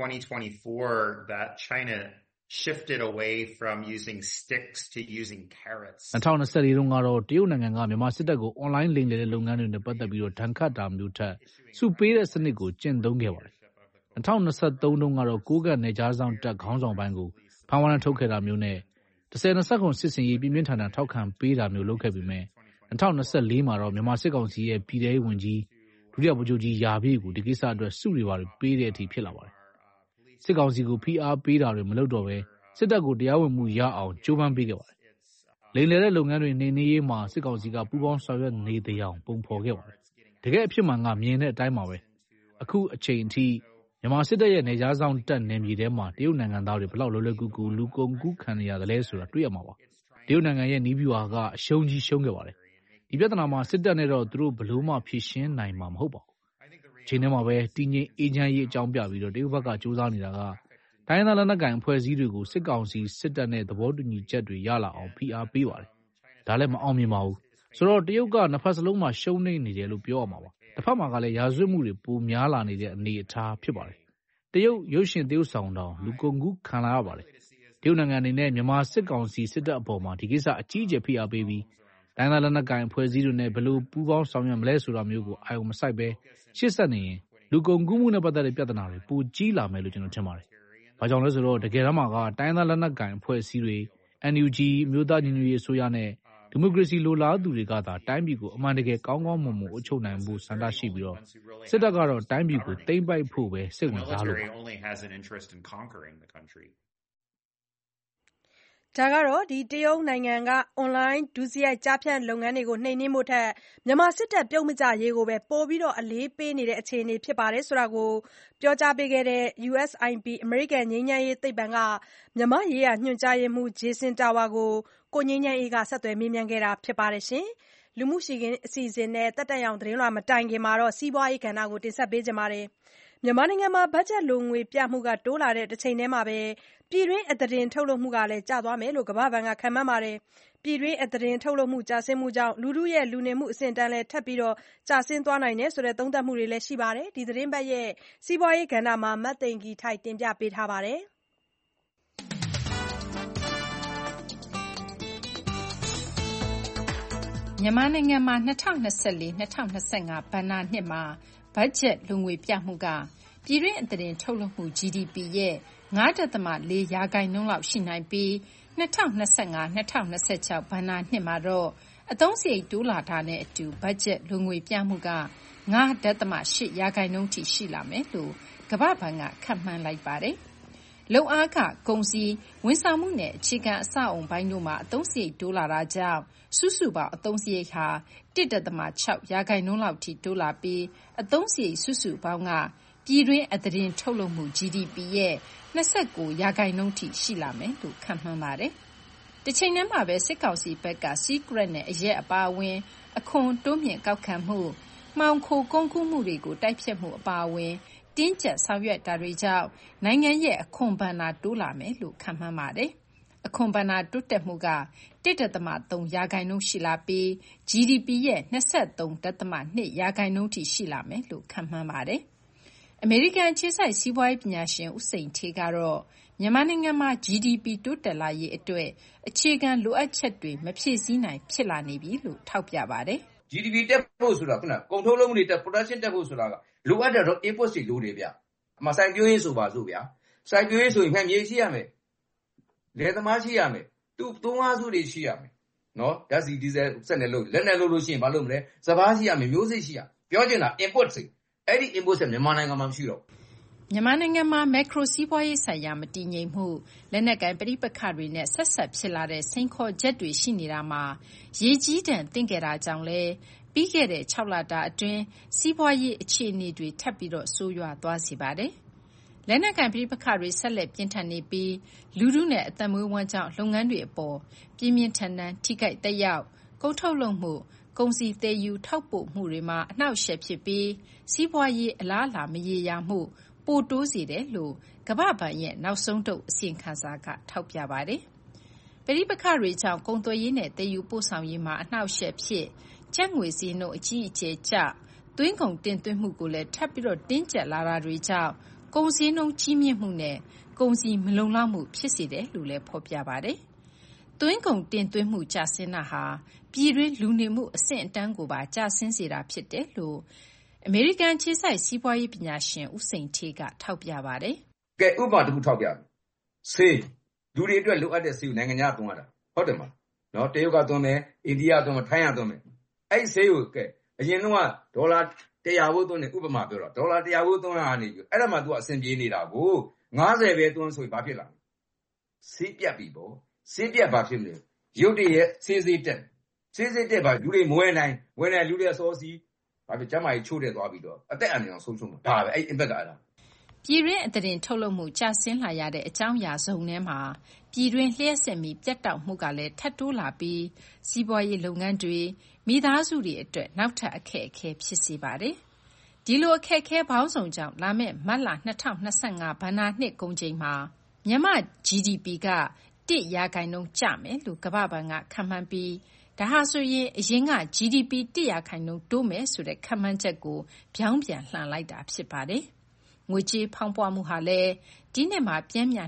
2024 that China shifted away from using sticks to using carrots. 2024 တုန်းကတော့တရုတ်နိုင်ငံကမြန်မာစစ်တပ်ကိုအွန်လိုင်းလိမ်လည်တဲ့လုပ်ငန်းတွေနဲ့ပတ်သက်ပြီးတော့ဒဏ်ခတ်တာမျိုးထက်စုပေးတဲ့စနစ်ကိုကျင့်သုံးခဲ့ပါတယ်။2023တုန်းကတော့ကိုးကန့်နယ်ခြားစောင့်တပ်ခေါင်းဆောင်ပိုင်းကိုဖမ်းဝရမ်းထုတ်ခဲ့တာမျိုးနဲ့10-20စစ်စင်ရေးပြင်းပြင်းထန်ထန်ထောက်ခံပေးတာမျိုးလုပ်ခဲ့ပြီးမဲ့2024မှာတော့မြန်မာစစ်ကောင်စီရဲ့ပြည်ထောင်စုဝန်ကြီးဒုတိယဗိုလ်ချုပ်ကြီးယာပြည့်ကိုဒီကိစ္စအတွက်စုတွေပါပေးတဲ့အထိဖြစ်လာပါတယ်။စစ်ကောင်စီကိုဖိအားပေးတာတွေမလုပ်တော့ဘဲစစ်တပ်ကိုတရားဝင်မှုရအောင်ကြိုးပမ်းပေးခဲ့ပါတယ်။လိမ်လည်တဲ့လုပ်ငန်းတွေနေနေရေးမှာစစ်ကောင်စီကပူးပေါင်းဆောင်ရွက်နေတဲ့အောင်ပုံဖော်ခဲ့ပါတယ်။တကယ်အဖြစ်မှန်ကမြင်တဲ့အတိုင်းပါပဲ။အခုအချိန်အထိမြန်မာစစ်တပ်ရဲ့နယ်ခြားစောင့်တပ်နယ်မြေထဲမှာတရုတ်နိုင်ငံသားတွေဘလောက်လွယ်လွယ်ကူကူလူကုန်ကူးခံနေရတယ်လဲဆိုတာတွေ့ရမှာပါ။တရုတ်နိုင်ငံရဲ့နီးဗျူဟာကအရှုံးကြီးရှုံးခဲ့ပါတယ်။ဒီပြဿနာမှာစစ်တပ်နဲ့တော့သူတို့ဘလို့မှဖြေရှင်းနိုင်မှာမဟုတ်ပါဘူး။အချိန်ထဲမှာပဲတည်ငြိမ်အေးချမ်းရေးအကြောင်းပြပြီးတော့တရုတ်ဘက်ကစူးစမ်းနေတာကတိုင်းသားလက်နက်ကိုင်အဖွဲ့အစည်းတွေကိုစစ်ကောင်စီစစ်တပ်နဲ့သဘောတူညီချက်တွေရလာအောင်ဖိအားပေးပါတယ်။ဒါလည်းမအောင်မြင်ပါဘူး။ဆိုတော့တရုတ်ကနှစ်ဖက်စလုံးမှာရှုံးနေတယ်လို့ပြောရမှာပါ။တစ်ဖက်မှာကလည်းရာဇဝတ်မှုတွေပိုများလာနေတဲ့အနေအထားဖြစ်ပါတယ်။တရုတ်ရုပ်ရှင်သရုပ်ဆောင်တောင်လူကုန်ကူးခံလာရပါတယ်။တရုတ်နိုင်ငံအနေနဲ့မြန်မာစစ်ကောင်စီစစ်တပ်အပေါ်မှာဒီကိစ္စအကြီးအကျယ်ဖိအားပေးပြီးတိုင်းသားလက်နက်ကိုင်အဖွဲ့အစည်းတွေနဲ့ဘယ်လိုပူးပေါင်းဆောင်ရွက်မလဲဆိုတာမျိုးကိုအာရုံမစိုက်ပဲရှေ့ဆက်နေရင်လူကုန်ကူးမှုနဲ့ပတ်သက်တဲ့ပြဿနာတွေပိုကြီးလာမယ်လို့ကျွန်တော်ထင်ပါတယ်။ဘာကြောင့်လဲဆိုတော့တကယ်တမ်းမှာကတိုင်းသားလက်နက်ကိုင်အဖွဲ့အစည်းတွေ NUG မျိုးသားညီညွတ်ရေးအစိုးရနဲ့ဒီမိုကရေစီလိုလားသူတွေကသာတိုင်းပြည်ကိုအမှန်တကယ်ကောင်းကောင်းမွန်မွန်အုပ်ချုပ်နိုင်ဖို့ဆန္ဒရှိပြီးတော့စစ်တပ်ကတော့တိုင်းပြည်ကိုသိမ်းပိုက်ဖို့ပဲစိတ်ဝင်စားလို့ဒါကတော့တရုတ်နိုင်ငံကအွန်လိုင်းဒုစရိုက်ကြားဖြတ်လုပ်ငန်းတွေကိုနှိမ်နင်းဖို့ထက်မြန်မာစစ်တပ်ပြုတ်မကျရေးကိုပဲပိုပြီးအလေးပေးနေတဲ့အခြေအနေဖြစ်ပါတယ်ဆိုတာကိုပြောကြားပေးခဲ့တဲ့ USIP အမေရိကန်ငြိမ်းချမ်းရေးသိပ္ပံကမြန်မာရေးရာညွှန်ကြားရေးမှူး Jason Tower ကိုကိုငြိမ်းချမ်းအေးကဆက်သွယ်မေးမြန်းခဲ့တာဖြစ်ပါတယ်။လူမှုရှိခင်းအစီအစဉ်နဲ့တက်တက်ရောင်သတင်းလွှာမတိုင်ခင်စီးပွားရေးကဏ္ဍကိုတင်ဆက်ပေးချင်ပါတယ်။မြန်မာနိုင်ငံမှာဘတ်ဂျက်လိုငွေပြမှုတိုးလာတဲ့တစ်ချိန်တည်းမှာပဲပြည်တွင်းအသားတင်ထုတ်လုပ်မှုကလည်းကျသွားမယ်လို့ကမ္ဘာ့ဘဏ်ကခန့်မှန်းပါတယ်။ပြည်တွင်းအသားတင်ထုတ်လုပ်မှုကျဆင်းမှုကြောင့်လူထုရဲ့လူနေမှုအဆင့်အတန်းလည်းထပ်ပြီးကျဆင်းသွားနိုင်တယ်ဆိုတဲ့သုံးသပ်မှုတွေလည်းရှိပါတယ်။ဒီသတင်းပတ်ရဲ့စီးပွားရေးကဏ္ဍမှာမသိင်္ဂီထိုက်တင်ပြပေးထားပါတယ်။မြန်မာနိုင်ငံမှာ2024-2025ဘဏ္ဍာနှစ်မှာဘတ်ဂျက်လိုငွေပြမှုကပြည်တွင်းအသားတင်ထုတ်လုပ်မှု GDP ရဲ့ 5.4 ရာခိုင်နှုန်းလောက်ရှိနိုင်ပြီး2025-2026ဘဏ္ဍာနှစ်မှာတော့အသုံးစရိတ်တိုးလာတာနဲ့အတူဘတ်ဂျက်လိုငွေပြမှုက 5.8 ရာခိုင်နှုန်းထိရှိလာမယ်လို့ကမ္ဘာ့ဘဏ်ကခန့်မှန်းလိုက်ပါတယ်။လုပ်အားခကုန်စည်ဝန်ဆောင်မှုနဲ့အခြေခံအဆောက်အအုံပိုင်းတို့မှာအသုံးစရိတ်တိုးလာတာကြောင့်စုစုပေါင်းအသုံးစရိတ်ဟာ 1.6 ရာခိုင်နှုန်းလောက်ထိတိုးလာပြီးအသုံးစရိတ်စုစုပေါင်းကပြည်တွင်းအသားတင်ထုတ်လုပ်မှု GDP ရဲ့29ရာခိုင်နှုန်းထိရှိလာမယ်လို့ခန့်မှန်းပါတယ်။တစ်ချိန်တည်းမှာပဲစစ်ကောင်စီဘက်က Secret နဲ့အရက်အပါအဝင်အခွန်တိုးမြင့်ကောက်ခံမှုမှောင်ခိုကုန်ကူးမှုတွေကိုတိုက်ဖျက်မှုအပါအဝင်တင်းကျပ်ဆောင်ရွက်တာတွေကြောင့်နိုင်ငံရဲ့အခွန်ဘဏ္ဍာတိုးလာမယ်လို့ခန့်မှန်းပါတယ်။အခွန်ဘဏ္ဍာတိုးတက်မှုက 1.3 ရာခိုင်နှုန်းရှိလာပြီး GDP ရဲ့ 23.2 ရာခိုင်နှုန်းထိရှိလာမယ်လို့ခန့်မှန်းပါတယ်။အမေရိကန်အခြေစိုက်စီးပွားရေးပညာရှင်ဦးစိန်ဌေးကတော့မြန်မာနိုင်ငံမှာ GDP တိုးတက်လာရေးအတွက်အခြေခံလိုအပ်ချက်တွေမဖြည့်ဆည်းနိုင်ဖြစ်လာနေပြီလို့ထောက်ပြပါတယ်။ GDP တက်ဖို့ဆိုတာခုနကုန်ထုတ်လုပ်မှုတွေတက် production တက်ဖို့ဆိုတာကလိုအပ်တဲ့ input တွေလိုတယ်ဗျ။အမှစိုက်ပျိုးရေးဆိုပါစို့ဗျာ။စိုက်ပျိုးရေးဆိုရင်မှမြေရှိရမယ်။လယ်သမားရှိရမယ်။သူ့သုံးအားစုတွေရှိရမယ်။နော်ဓာတ်ဆီဒီဇယ်စက်နဲ့လုပ်လက်နဲ့လုပ်လို့ရှိရင်ဘာလုပ်မလဲ။စပါးရှိရမယ်မျိုးစိတ်ရှိရ။ပြောချင်တာ input တွေအဲ့ဒီ input တွေမြန်မာနိုင်ငံမှာမရှိတော့မြန်မာနိုင်ငံမှာမက်ခရိုစီးပွားရေးဆိုင်ရာမတည်ငြိမ်မှုလက်နက်ကိုင်ပဋိပက္ခတွေနဲ့ဆက်ဆက်ဖြစ်လာတဲ့စိန်ခေါ်ချက်တွေရှိနေတာမှာရေကြီးတံသင့်ခဲ့တာကြောင့်လဲပြီးခဲ့တဲ့6လတာအတွင်းစီးပွားရေးအခြေအနေတွေထပ်ပြီးတော့ဆိုးရွားသွားစေပါတယ်။လက်နက်ကိုင်ပဋိပက္ခတွေဆက်လက်ပြင်းထန်နေပြီးလူထုနဲ့အသက်မွေးဝမ်းကြောင်းလုပ်ငန်းတွေအပေါ်ပြင်းပြင်းထန်ထန်ထိခိုက်သက်ရောက်ကုန်ထုတ်လုပ်မှုကုန်စည်သယ်ယူထောက်ပို့မှုတွေမှာအနှောက်အယှက်ဖြစ်ပြီးစီးပွားရေးအလားအလာမရေရာမှုပိုတိုးစေတယ်လို့ကမ္ဘာ့ဘဏ်ရဲ့နောက်ဆုံးထုတ်အစီရင်ခံစာကထောက်ပြပါတယ်။ပဋိပက္ခတွေကြောင့်ကုန်သွယ်ရေးနဲ့သယ်ယူပို့ဆောင်ရေးမှာအနှောက်အယှက်ဖြစ်ကျပ်ငွေဈေးနှုန်းအကြီးအကျယ်ကျသွင်းကုန်တင်သွင်းမှုကိုလည်းထပ်ပြီးတော့တင်းကျပ်လာတာတွေကြောင့်ကုန်စည်နှုန်းကြီးမြင့်မှုနဲ့ကုန်စည်မလုံလောက်မှုဖြစ်စေတယ်လို့လည်းဖော်ပြပါတယ်။သွင်းကုန်တင်သွင်းမှုကျဆင်းတာဟာပြည်တွင်းလူနေမှုအဆင့်အတန်းကိုပါကျဆင်းစေတာဖြစ်တယ်လို့အမေရိကန်ခြေစိုက်စီးပွားရေးပညာရှင်ဦးစိန်ဌေးကထောက်ပြပါတယ်။ကဲဥပမာတစ်ခုထောက်ပြမယ်။ဆေးလူတွေအတွက်လိုအပ်တဲ့ဆေးကိုနိုင်ငံခြားသွင်းရတာဟုတ်တယ်မလား။နော်တရုတ်ကသွင်းမယ်အိန္ဒိယသွင်းမယ်ထိုင်းကသွင်းမယ်။အဲ့ဒီဆေးကိုကဲအရင်တော့ဒေါ်လာ100ဘိုးသွင်းတယ်ဥပမာပြောတော့ဒေါ်လာ100ဘိုးသွင်းရနေပြီအဲ့ဒါမှ तू အဆင်ပြေနေတာကို90ပဲသွင်းဆိုရင်ဘာဖြစ်လာလဲ။ဆေးပြတ်ပြီပေါ့။ဆေးပြတ်ဘာဖြစ်မလဲ။ရုတ်တရက်ဆေးတက်ဆေးတက်ပါလူတွေမဝယ်နိုင်လူတွေစောစီးဘာဖြစ်ကျမကြီးချိုးတဲ့သွားပြီးတော့အသက်အန္တရာယ်ဆုံးရှုံးမှာဒါပဲအဲ့ impact ကအဲ့ဒါပြည်တွင်းအသတင်းထုတ်လုပ်မှုကျဆင်းလာရတဲ့အကြောင်းအရာစုံထဲမှာပြည်တွင်းလျှက်စစ်မီပြတ်တောက်မှုကလည်းထပ်တိုးလာပြီးစီးပွားရေးလုပ်ငန်းတွေမိသားစုတွေအတွက်နောက်ထပ်အခက်အခဲဖြစ်စေပါတယ်။ဒီလိုအခက်အခဲပေါင်းစုံကြောင့်လာမယ့်မတ်လ2025ဘဏ္ဍာနှစ်ကုန်ချိန်မှာမြန်မာ GDP က1% ကျမယ်လို့ကမ္ဘာ့ဘဏ်ကခန့်မှန်းပြီးဒါဟာဆိုရင်အရင်က GDP 1% တိုးမယ်ဆိုတဲ့ခန့်မှန်းချက်ကိုပြောင်းပြန်လှန်လိုက်တာဖြစ်ပါတယ်။ငွေကြေးဖောင်းပွမှုဟာလည်းဒီနှစ်မှာပျမ်းမျှ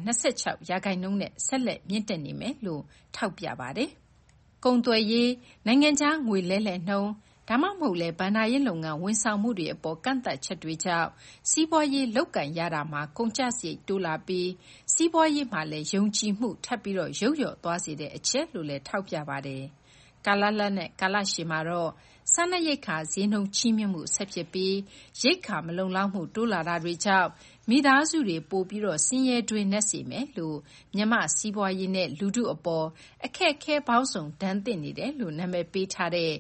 26% နဲ့ဆက်လက်မြင့်တက်နေမယ်လို့ထောက်ပြပါတယ်။ကုန်သွယ်ရေးနိုင်ငံခြားငွေလဲလှယ်နှုန်းဒါမှမဟုတ်လည်းဘဏ္ဍာရေးလုပ်ငန်းဝန်ဆောင်မှုတွေအပေါ်ကန့်သတ်ချက်တွေကြောင့်စီးပွားရေးလုပ်ကိုင်ရတာမှာကုန်ကျစရိတ်တိုးလာပြီးစီးပွားရေးမှာလည်းယုံကြည်မှုထပ်ပြီးတော့ရုတ်ရော့သွားစေတဲ့အချက်လို့လည်းထောက်ပြပါတယ်။ကာလလတ်နဲ့ကာလရှည်မှာတော့စားနပ်ရိက္ခာဈေးနှုန်းချီးမြှင့်မှုဆက်ဖြစ်ပြီးရိက္ခာမလုံလောက်မှုတိုးလာတာတွေကြောင့်မိသားစုတွေပိုပြီးတော့ဆင်းရဲတွင်းနက်စေမယ်လို့မြန်မာစီးပွားရေးနဲ့လူထုအပေါ်အခက်အခဲပေါင်းစုံဒဏ်သင့်နေတယ်လို့နာမည်ပေးထားတဲ့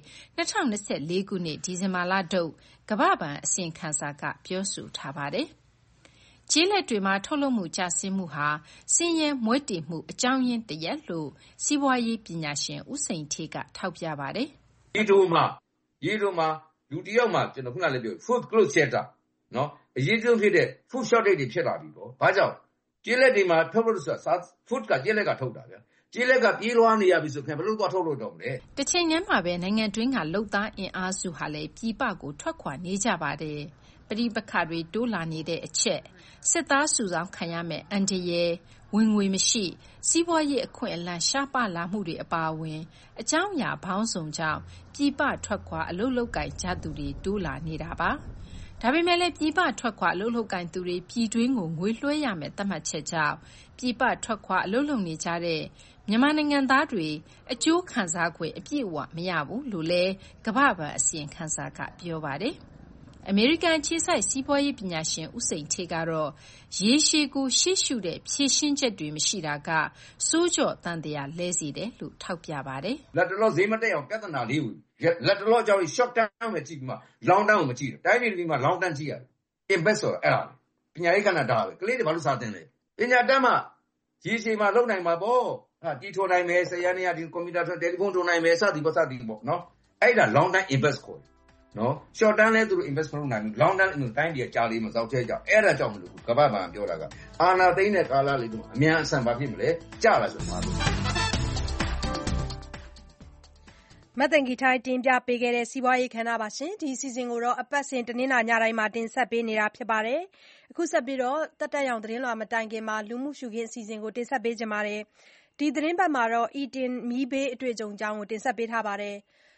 2024ခုနှစ်ဒီဇင်ဘာလထုတ်ကမ္ဘာ့ဘဏ်အစီရင်ခံစာကပြောဆိုထားပါတယ်။ကျေးလက်တွေမှာထုတ်လုပ်မှုကျဆင်းမှုဟာဆင်းရဲမွဲတေမှုအကြောင်းရင်းတစ်ရပ်လို့စီးပွားရေးပညာရှင်ဦးစိန်ဌေးကထောက်ပြပါတယ်။ရေတိုမှာလူတစ်ယောက်မှာကျွန်တော်ခုနလည်းပြော food close shelter နော်အရေးကြီးဖြစ်တဲ့ food shortage တွေဖြစ်လာပြီပေါ့။ဘာကြောင့်ကျေးလက်တွေမှာထုတ်လို့ဆိုတာ food ကကျေးလက်ကထုတ်တာဗျာ။ကျေးလက်ကပြေးလွှားနေရပြီဆိုခင်ဘယ်လိုသွားထုတ်လို့တော့မလဲ။တစ်ချိန်တည်းမှာပဲနိုင်ငံတွင်းကလုပ်သားအင်အားစုဟာလည်းပြည်ပကိုထွက်ခွာနေကြပါတယ်။ပဋိပက္ခတွေတိုးလာနေတဲ့အချက်စစ်သားစုဆောင်းခံရမယ့်အန္တရာယ်ဝင်ငွေမရှိစီးပွားရေးအခွင့်အလမ်းရှားပါလာမှုတွေအပါအဝင်အကြောင်းအရာပေါင်းစုံကြောင့်ပြည်ပထွက်ခွာအလုပ်လုပ်ကိုင်ကြသူတွေတိုးလာနေတာပါ။ဒါပေမဲ့လည်းပြည်ပထွက်ခွာအလုပ်လုပ်ကိုင်သူတွေပြည်တွင်းကိုငွေလွှဲရမယ်သတ်မှတ်ချက်ကြောင့်ပြည်ပထွက်ခွာအလုပ်လုပ်နေကြတဲ့မြန်မာနိုင်ငံသားတွေအကျိုးခံစား권အပြည့်အဝမရဘူးလို့လည်းကမ္ဘာ့ဘဏ်အစီရင်ခံစာကပြောပါတယ်။အမေရိကန်အခြေစိုက်စီးပွားရေးပညာရှင်ဦးစိန်ဌေးကတော့ရေရှည်ကိုရှေ့ရှုတဲ့ဖြည့်ရှင်းချက်တွေမရှိတာကစိုးကြော့တန်တရားလဲစေတယ်လို့ထောက်ပြပါတယ်။လက်တလောဈေးမတက်အောင်ပြဿနာလေးကိုလက်တလောကြောင့် short term နဲ့ကြည့်ပြီးမှ long term ကိုမကြည့်ဘူး။တိုင်းပြည်တွေမှာ long term ကြည့်ရတယ်။ invest ဆိုတော့အဲ့ဒါပညာရေးကဏ္ဍဒါပဲကလေးတွေဘာလို့စာသင်လဲ။ပညာတတ်မှရေရှည်မှာလုပ်နိုင်မှာပေါ့။ဟာတီထိုနိုင်မယ်ဆရာနေရဒီကွန်ပျူတာတယ်လီဖုန်းထိုးနိုင်မယ်စသည်ပေါ့နော်။အဲ့ဒါ long term invest ခေါ်တယ်နော် short term လဲသူတို့ invest မလုပ်နိုင်ဘူး long term တိုင်းပြည်ကြာလေးမစောက်သေးကြအဲ့ဒါကြောင့်မလို့ကမ္ဘာ့ဘဏ်ပြောတာကအာဏာသိမ်းတဲ့ကာလလေးတုန်းအမြန်အဆန်ဘာဖြစ်မလဲကြာလာဆိုမှာလို့မသိင်္ဂီထိုက်တင်ပြပေးခဲ့တဲ့စီးပွားရေးခန္ဓာပါရှင်ဒီအစီအစဉ်ကိုတော့အပတ်စဉ်တနင်္လာညတိုင်းမှာတင်ဆက်ပေးနေတာဖြစ်ပါတယ်အခုဆက်ပြီးတော့တက်တက်ရောင်သတင်းလွှာမတိုင်ခင်မှာလူမှုရှုခင်းအစီအစဉ်ကိုတင်ဆက်ပေးကြပါမယ်ဒီသတင်းပတ်မှာတော့ Eaton မီးဘေးအတွေ့အကြုံအကြောင်းကိုတင်ဆက်ပေးထားပါတယ်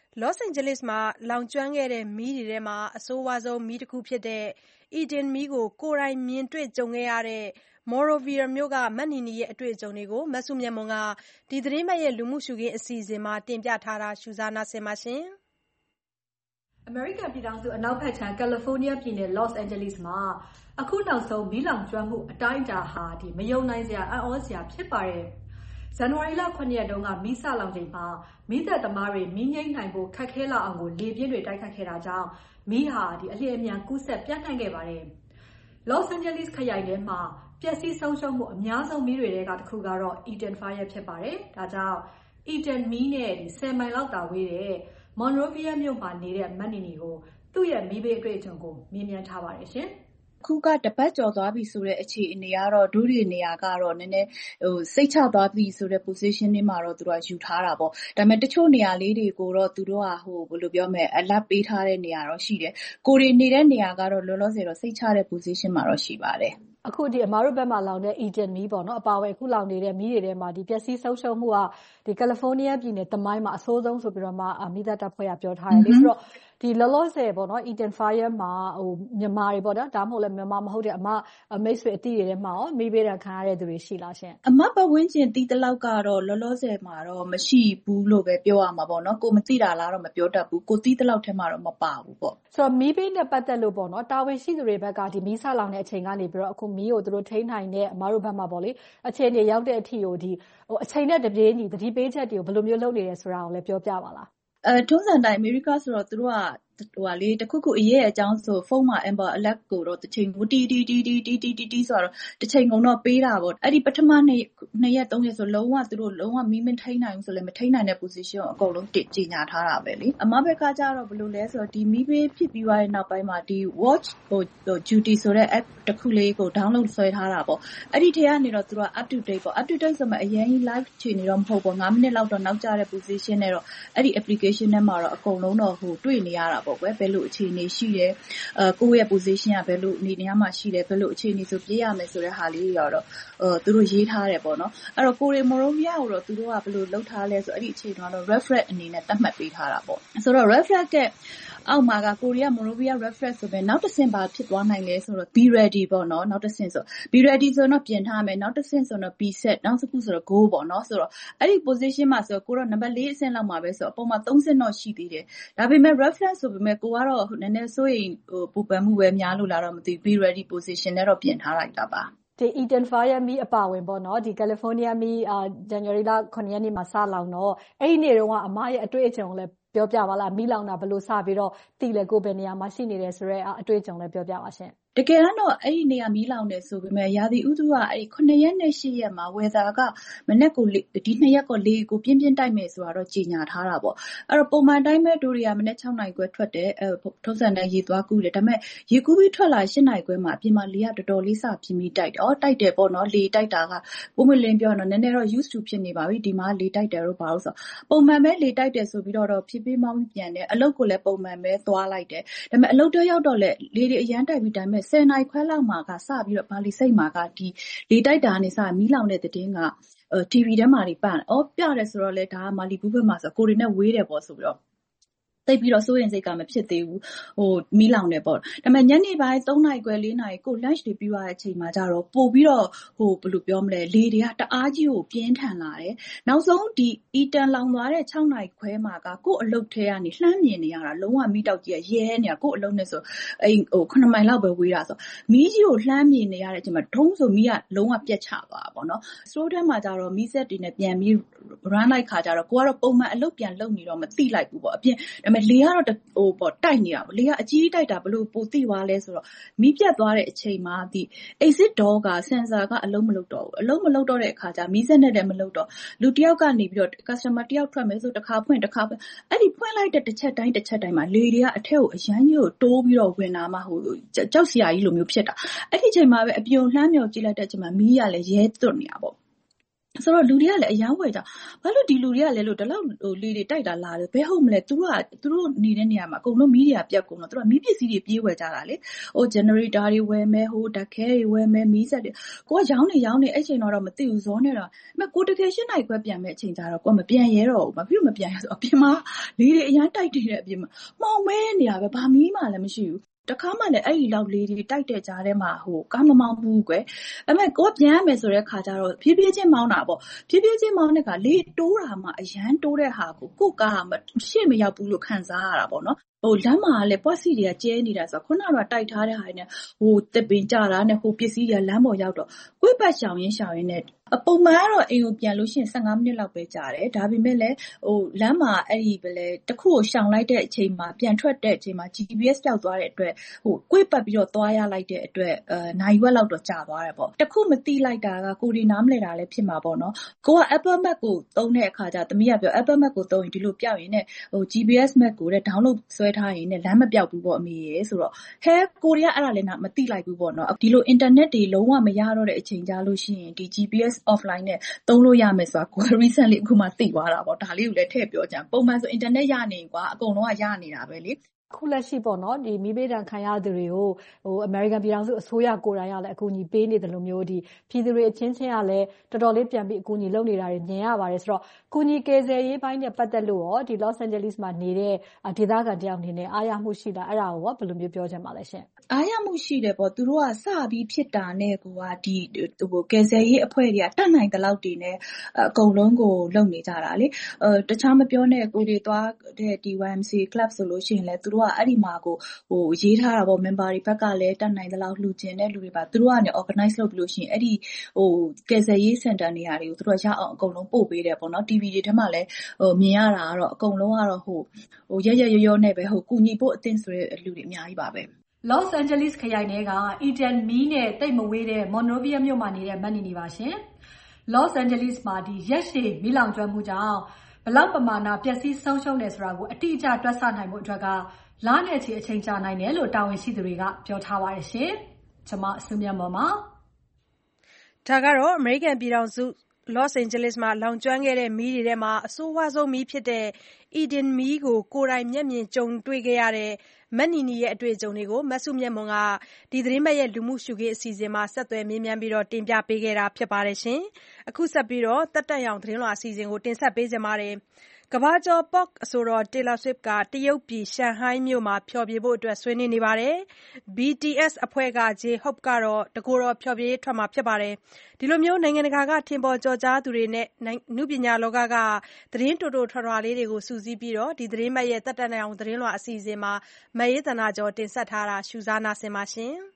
လော့စ်အိန်ဂျလိစ်မှာလောင်ကျွမ်းခဲ့တဲ့မီးတွေထဲမှာအဆိုးဝါးဆုံးမီးတစ်ခုဖြစ်တဲ့ Eden မီးကိုကိုယ်တိုင်မြင်တွေ့ကြုံခဲ့ရတဲ့ Monrovia မြို့ကမနီနီရဲ့အတွေ့အကြုံတွေကိုမစုမြတ်မွန်ကဒီသတင်းပတ်ရဲ့လူမှုရှုခင်းအစီအစဉ်မှာတင်ပြထားတာရှုစားနာဆင်ပါရှင်။အမေရိကန်ပြည်ထောင်စုအနောက်ဘက်ခြမ်းကယ်လီဖိုးနီးယားပြည်နယ်လော့စ်အိန်ဂျလိစ်မှာအခုနောက်ဆုံးမီးလောင်ကျွမ်းမှုအတိုင်းအတာဟာမယုံနိုင်စရာအံ့ဩစရာဖြစ်ပါတယ်။ဇန်နဝါရီလ 9 ရက်တုန်းကမီးစလောင်ချိန်မှာမီးသတ်သမားတွေမီးငြိမ်းနိုင်ဖို့ခက်ခဲလောက်အောင်လေပြင်းတွေတိုက်ခတ်ခဲ့တာကြောင့်မီးဟာအလျင်အမြန်ကူးစက်ပြန့်နှံ့ခဲ့ပါတယ်။ လော့စ်အိန်ဂျလိစ်ခရိုင်ထဲမှာပျက်စီးဆုံးရှုံးမှုအများဆုံးမီးတွေထဲကတစ်ခုကတော့ Eden Fire ဖြစ်ပါတယ်။ဒါကြောင့် Eden မီးနဲ့10 မိုင်လောက်သာဝေးတဲ့ Monrovia မြို့မှာနေတဲ့မနီနီကိုသူ့ရဲ့မီးဘေးအတွေ့အကြုံကိုမေးမြန်းထားပါတယ်ရှင်။အခုကတပတ်ကျော်သွားပြီဆိုတဲ့အခြေအနေကတော့ဒုတွေနေရာကတော့နည်းနည်းစိတ်ချသွားပြီဆိုတဲ့ position တွေမှာတော့သူတို့ကယူထားတာပေါ့ဒါပေမဲ့တချို့နေရာလေးတွေကိုတော့သူတို့ကဘယ်လိုပြောမလဲ alert ပေးထားတဲ့နေရာတော့ရှိတယ်ကိုတွေနေတဲ့နေရာကတော့လောလောဆယ်တော့စိတ်ချတဲ့ position မှာတော့ရှိပါတယ်အခုအမားတို့ဘက်မှာလောင်တဲ့ Eden မီးပေါ့နော်အပါအဝင်အခုလောင်နေတဲ့မီးတွေထဲမှာပျက်စီးဆုံးရှုံးမှုကကယ်လီဖိုးနီးယားပြည်နယ်သမိုင်းမှာအဆိုးဆုံးဆိုပြီးတော့မှမီးသတ်တပ်ဖွဲ့ကပြောထားတယ်လေဆိုတော့လောလောဆယ်ပေါ့နော် Eden Fire မှာမြန်မာတွေပေါ့နော်ဒါမှမဟုတ်လည်းမြန်မာမဟုတ်တဲ့အမမိတ်ဆွေအတိတွေထဲမှာရောမီးဘေးဒဏ်ခံရတဲ့သူတွေရှိလားရှင်အမပတ်ဝန်းကျင်တီးတလောက်ကတော့လောလောဆယ်မှာတော့မရှိဘူးလို့ပဲပြောရမှာပေါ့နော်ကိုမသိတာလားတော့မပြောတတ်ဘူးကိုတီးတလောက်ထဲမှာတော့မပါဘူးပေါ့ဆိုတော့မီးဘေးနဲ့ပတ်သက်လို့ပေါ့နော်တာဝန်ရှိသူတွေဘက်ကမီးစလောင်တဲ့အချိန်ကနေပြီးတော့အခုမီးကိုသူတို့ထိန်းနိုင်တဲ့အမားတို့ဘက်မှာပေါ့လေအခြေအနေရောက်တဲ့အထိကိုအချိန်နဲ့တပြေးညီသတိပေးချက်တွေကိုဘယ်လိုမျိုးလုပ်နေလဲဆိုတာကိုလည်းပြောပြပါလားထုံးစံတိုင်းအမေရိကဆိုတော့သူတို့ကတခုခုအရေးအကြောင်းဆိုဖုန်းမှာ Amber Alert ကိုတော့တစ်ချိန်တီးဆိုတော့တစ်ချိန်ကုန်တော့ပေးတာပေါ့အဲ့ဒီပထမ2ရက်3ရက်ဆိုလုံးဝသူတို့လုံးဝမီးမထိန်းနိုင်ဘူးဆိုလည်းမထိန်းနိုင်တဲ့ position ကိုအကုန်လုံးကြီးညာထားတာပဲလေအမဘက်ကကြတော့ဘယ်လိုလဲဆိုတော့ဒီမီးဘေးဖြစ်ပြီးသွားတဲ့နောက်ပိုင်းမှာဒီ watch duty ဆိုတဲ့ app တစ်ခုလေးကို download ဆွဲထားတာပေါ့အဲ့ဒီထဲကနေတော့သူတို့ up to date ပေါ့ up to date ဆိုမှအရင် live ချနေတော့မဟုတ်ပေါ့9မိနစ်လောက်တော့နောက်ကျတဲ့ position နဲ့တော့အဲ့ဒီ application ထဲမှာတော့အကုန်လုံးတော့တွေ့နေရတာပေါ့ကွယ်ဘယ်လိုအခြေအနေရှိတယ်ကိုယ့်ရဲ့ position ကဘယ်လိုအနေနေမှာရှိတယ်ဘယ်လိုအခြေအနေဆိုပြေးရမယ်ဆိုတဲ့ဟာလေးတွေတော့သူတို့ရေးထားတယ်ပေါ့နော်အဲ့တော့ကိုရီမိုရိုဗီယာကိုတော့သူတို့ကဘယ်လိုလုပ်ထားလဲဆိုအဲ့ဒီအခြေအနေကတော့ reference အနေနဲ့သတ်မှတ်ပေးထားတာပေါ့ဆိုတော့ reference တဲ့အောက်မှာကကိုရီးယားမိုရိုဗီယာ reference ဆိုပဲနောက်တစ်ဆင့်ပါဖြစ်သွားနိုင်လဲဆိုတော့ be ready ပေါ့နော်နောက်တစ်ဆင့်ဆို be ready ဆိုတော့ပြင်ထားမယ်နောက်တစ်ဆင့်ဆိုတော့ be set နောက်တစ်ခုဆိုတော့ go ပေါ့နော်ဆိုတော့အဲ့ဒီ position မှာဆိုကိုတော့နံပါတ်4အဆင့်လောက်မှာပဲဆိုတော့အပေါ်မှာ3ဆင့်တော့ရှိသေးတယ်ဒါပေမဲ့ reference ဆိုပေမဲ့ကိုကတော့နည်းနည်းစိုးရင်ပူပန်မှုပဲများလို့လားတော့မသိ be ready position နဲ့တော့ပြင်ထားလိုက်တာပါ Eden Fire မီးအပါဝင်ပေါ့နော်ကယ်လီဖိုးနီးယားမီးဇန်နဝါရီလ 9 ရက်နေ့မှာစလောင်တော့အဲ့ဒီနေ့တုန်းကအမရဲ့အတွေ့အကြုံလည်းပြောပြပါလားမီးလောင်တာဘယ်လိုစပြီးတော့သိလဲကိုယ်ဘယ်နေရာမှာရှိနေတယ်ဆိုတော့အတွေ့အကြုံလည်းပြောပြပါရှင်တကယ်တော့အဲ့ဒီနေရာမီးလောင်တယ်ဆိုပေမဲ့ရာသီဥတုကအဲ့ဒီ9ရက်နဲ့10ရက်မှာ weather ကမနေ့ကဒီ2ရက်ကလေကိုပြင်းပြင်းတိုက်မယ်ဆိုတာတော့ကြီးညာထားတာပေါ့အဲ့တော့ပုံမှန်တိုင်းပဲတို့တွေကမနေ့6နိုင်ခွဲထွက်တယ်ထုံးစံတိုင်းရေသွားကူးတယ်ဒါပေမဲ့ရေကူးပြီးထွက်လာ10နိုင်ခွဲမှာအပြင်မှာလေကတော်တော်လေးစပြင်းပြီးတိုက်တယ်တိုက်တယ်ပေါ့နော်လေတိုက်တာကပုံမှန်လင်းပြောတော့နည်းနည်းတော့ used to ဖြစ်နေပါပြီဒီမှာလေတိုက်တယ်လို့ဘာလို့ဆိုပုံမှန်ပဲလေတိုက်တယ်ဆိုပြီးတော့ဖြစ်ပြီးမောင်းပြန်တယ်အလုပ်ကိုလည်းပုံမှန်ပဲသွားလိုက်တယ်ဒါပေမဲ့အလုပ်တော့ရောက်တော့လေလေတွေအရန်တိုက်ပြီးဒါပေမဲ့10နိုင်ခွဲလောက်မှာကစပြီးတော့ဘာလီစိတ်မှာကဒီလေတိုက်တာနဲ့စမီးလောင်တဲ့သတင်းကTV ထဲမှာတွေပြတယ်ဆိုတော့လေဒါကမာလီဘူးဘက်မှာဆိုကိုရီနဲ့ဝေးတယ်ပေါ့ဆိုပြီးတော့သိပြီးတော့စိုးရင်စိတ်ကမဖြစ်သေးဘူးမီးလောင်တယ်ပေါ့ဒါပေမဲ့ညနေပိုင်း3နာရီခွဲ4နာရီကို lunch တွေပြီးသွားတဲ့အချိန်မှာကျတော့ပို့ပြီးတော့ဘယ်လိုပြောမလဲလေတွေကတအားကြီးကိုပြင်းထန်လာတယ်နောက်ဆုံးဒီ Eden လောင်သွားတဲ့6နာရီခွဲမှာကကို့အလုပ်ထဲကနေလှမ်းမြင်နေရတာလုံးဝမီးတောက်ကြီးရဲနေတာကို့အလုပ်နဲ့ဆို9မိုင်လောက်ပဲဝေးတာဆိုမီးကြီးကိုလှမ်းမြင်နေရတဲ့အချိန်မှာထုံးဆိုမီးကလုံးဝပြတ်ချသွားတာပေါ့နော် store ထဲမှာကျတော့မီးစက်တွေနဲ့ပြန်ပြီး run လိုက်ခါကျတော့ကိုကတော့ပုံမှန်အလုပ်ပြန်လုပ်နေတော့မသိလိုက်ဘူးပေါ့အပြင်ဒါပေမဲ့လေကတော့တိုက်နေတာပေါ့လေကအကြီးတိုက်တာဘလို့ပိုသိသွားလဲဆိုတော့မီးပြတ်သွားတဲ့အချိန်မှာဒီ exit door က sensor ကအလုံးမလုပ်တော့ဘူးအလုံးမလုပ်တော့တဲ့အခါကျမီးစက်နဲ့လည်းမလုပ်တော့လူတယောက်ကနေပြီးတော့ customer တယောက်ထွက်မယ်ဆိုတစ်ခါဖွင့်အဲ့ဒီဖွင့်လိုက်တဲ့တစ်ချက်တိုင်းမှာလေတွေကအထက်ကိုအရန်ကြီးကိုတိုးပြီးတော့ဝင်လာမှကြောက်စရာကြီးလိုမျိုးဖြစ်တာအဲ့ဒီအချိန်မှာပဲအပြုံလှမ်းမြော်ကြည့်လိုက်တဲ့အချိန်မှာမီးရလည်းရဲသွတ်နေတာပေါ့ဆိုတော့လူတွေကလည်းအယမ်းဝယ်ကြဘာလို့ဒီလူတွေကလည်းလို့ဒီလောက်လေတွေတိုက်တာလာတယ်ဘယ်ဟုတ်မလဲသူတို့နေတဲ့နေရာမှာအကုန်လုံးမီးတွေကပြတ်ကုန်တော့သူတို့မီးပစ္စည်းတွေပြေးဝယ်ကြတာလေgenerator တွေဝယ်မယ်ဓာတ်ခဲတွေဝယ်မယ်မီးစက်တွေကိုကရောင်းနေအဲ့ချိန်တော့မသိဘူးဇောနေတာကိုတကယ်8 နာရီခွဲပြန်မဲ့အချိန်ကြတော့ကိုမပြန်ရဲတော့ဘူးဘာဖြစ်လို့မပြန်ရဲဆိုအပြင်မှာလေတွေအယမ်းတိုက်နေတဲ့အပြင်မှာမှောင်မဲနေတာပဲဘာမီးမှလည်းမရှိဘူးတခါမှလည်းအဲ့ဒီလောက်လေးတွေတိုက်တဲ့ကြားထဲမှာကားမမောင်းဘူးကွယ်အဲ့မဲ့ကိုပြန်ရမယ်ဆိုတဲ့ခါကျတော့ဖြည်းဖြည်းချင်းမောင်းတာပေါ့ဖြည်းဖြည်းချင်းမောင်းတဲ့ကလေတိုးတာမှအရန်တိုးတဲ့ဟာကိုကားရှေ့မရောက်ဘူးလို့ခံစားရတာပေါ့နော်လမ်းမှာလည်းပွက်စီတွေကကျဲနေတာဆိုခုနကတော့တိုက်ထားတဲ့ဟာတွေနဲ့တစ်ပင်ကြတာနဲ့ပစ္စည်းတွေကလမ်းပေါ်ရောက်တော့ကိုယ့်ဘက်ရှောင်ရင်းနဲ့ပုံမှန်ကတော့အိမ်ကိုပြန်လို့ရှိရင်15 မိနစ်လောက်ပဲကြာတယ်ဒါပေမဲ့လည်းလမ်းမှာအဲ့ဒီပဲလေတခုကိုရှောင်လိုက်တဲ့အချိန်မှာပြန်ထွက်တဲ့အချိန်မှာ GPS ပျောက်သွားတဲ့အတွက်ကိုယ့်ပတ်ပြီးတော့သွားရလိုက်တဲ့အတွက်နိုင်ဝက်လောက်တော့ကြာသွားတယ်ပေါ့တခုမသိလိုက်တာကကိုဒီနားမလဲတာလည်းဖြစ်မှာပေါ့နော်ကိုက Apple Map ကိုသုံးတဲ့အခါကျသမီးကပြော Apple Map ကိုသုံးရင်ဒီလိုပျောက်ရင်နဲ့GPS Map ကိုလည်း download ဆွဲထားရင်နဲ့လမ်းမပျောက်ဘူးပေါ့အမေရေဆိုတော့ကိုရီးယားအဲ့ဒါလည်းမသိလိုက်ဘူးပေါ့နော်ဒီလို internet တွေလုံးဝမရတော့တဲ့အချိန်ကြလို့ရှိရင်ဒီ GPS offline နဲ့သုံးလို့ရမယ်ဆိုတာကို recently အခုမှသိသွားတာပေါ့ဒါလေးကိုလည်းထည့်ပြောကြံပုံမှန်ဆို internet ရနေကွာအကုန်လုံးကရနေတာပဲလေခုလက်ရှိပေါ့နော်ဒီမိဘတန်ခံရသူတွေကိုအမေရိကန်ပြည်ထောင်စုအစိုးရကိုယ်တိုင်ကလည်းအကူအညီပေးနေတယ်လို့မျိုးဒီပြည်သူတွေအချင်းချင်းကလည်းတော်တော်လေးပြန်ပြီးအကူအညီလုပ်နေတာတွေမြင်ရပါတယ်ဆိုတော့ကူညီကယ်ဆယ်ရေးပိုင်းနဲ့ပတ်သက်လို့ရောဒီ Los Angeles မှာနေတဲ့ဒေသခံတယောက်အနေနဲ့အားရမှုရှိလားအဲ့ဒါကိုဘယ်လိုမျိုးပြောချင်ပါလဲရှင်အားရမှုရှိတယ်ပေါ့သူတို့ကစပြီးဖြစ်တာနဲ့ကိုကဒီကယ်ဆယ်ရေးအဖွဲ့တွေကတတ်နိုင်တဲ့လောက်တွေနဲ့အကုန်လုံးကိုလုပ်နေကြတာလေတခြားမပြောနဲ့ကိုတွေသွားတဲ့ဒီ YMC club ဆိုလို့ရှိရင်လည်းသူတို့ကအဲ့ဒီမှာကိုရေးထားတာပေါ့ member တွေဘက်ကလည်းတတ်နိုင်တဲ့လောက်လှူကျင်တဲ့လူတွေပါသူတို့ကနေ organize လုပ်ပြီးလို့ရှိရင်အဲ့ဒီကယ်ဆယ်ရေး center နေရာတွေကိုသူတို့ရအောင်အကုန်လုံးပို့ပေးတယ်ပေါ့နော် TV တွေထဲမှာလည်းမြင်ရတာကတော့အကုန်လုံးကတော့ရရောနဲ့ပဲကူညီဖို့အသင့်ဆိုတဲ့လူတွေအများကြီးပါပဲ Los Angeles ခရိုင်ထဲက Eden မီးနဲ့တိတ်မဝေးတဲ့ Monrovia မြို့မှာနေတဲ့မတ်နီနီပါရှင်။ Los Angeles မှာဒီရက်ရှည်မီးလောင်ကျွမ်းမှုကြောင့်ဘလောက်ပမာဏပျက်စီးဆုံးရှုံးနေဆိုတာကိုအတိအကျတွက်ဆနိုင်မှုအတွက်ကလနဲ့ချီအချိန်ကြာနိုင်တယ်လို့တာဝန်ရှိသူတွေကပြောထားပါတယ်ရှင်။ကျွန်မစုမြတ်မော်ပါ။ဒါကတော့အမေရိကန်ပြည်ထောင်စုLos Angeles မှာလောင်ကျွမ်းခဲ့တဲ့မီးတွေထဲမှာအဆိုးဝါးဆုံးမီးဖြစ်တဲ့ Eden မီးကိုကိုယ်တိုင်မျက်မြင်ကြုံတွေ့ခဲ့ရတဲ့မတ်နီနီရဲ့အတွေ့အကြုံတွေကိုမစုမြတ်မွန်ကဒီသတင်းပတ်ရဲ့လူမှုရှုခင်းအစီအစဉ်မှာဆက်သွယ်မေးမြန်းပြီးတင်ပြပေးခဲ့တာဖြစ်ပါတယ်ရှင်။အခုဆက်ပြီးတက်တက်ရောင်သတင်းလွှာအစီအစဉ်ကိုတင်ဆက်ပေးကြပါမယ်။ကမ္ဘာကျော် Pop အဆိုတော် Taylor Swift ကတရုတ်ပြည်ရှန်ဟိုင်းမြို့မှာဖျော်ဖြေဖို့ဆွေးနွေးနေပါတယ်။ BTS အဖွဲ့က J-Hope ကတော့တကိုယ်တော်ဖျော်ဖြေရေးထွက်မှာဖြစ်ပါတယ်။ဒီလိုနိုင်ငံတကာကထင်ပေါ်ကျော်ကြားသူတွေနဲ့နုပညာလောကကသတင်းတိုတိုထွာထွာလေးတွေကိုစုစည်းပြီးဒီသတင်းပတ်ရဲ့တက်တက်ရောင်သတင်းလွှာအစီအစဉ်မှာမအေးသန္တာကျော်တင်ဆက်ထားတာရှုစားနာဆင်ပါရှင်။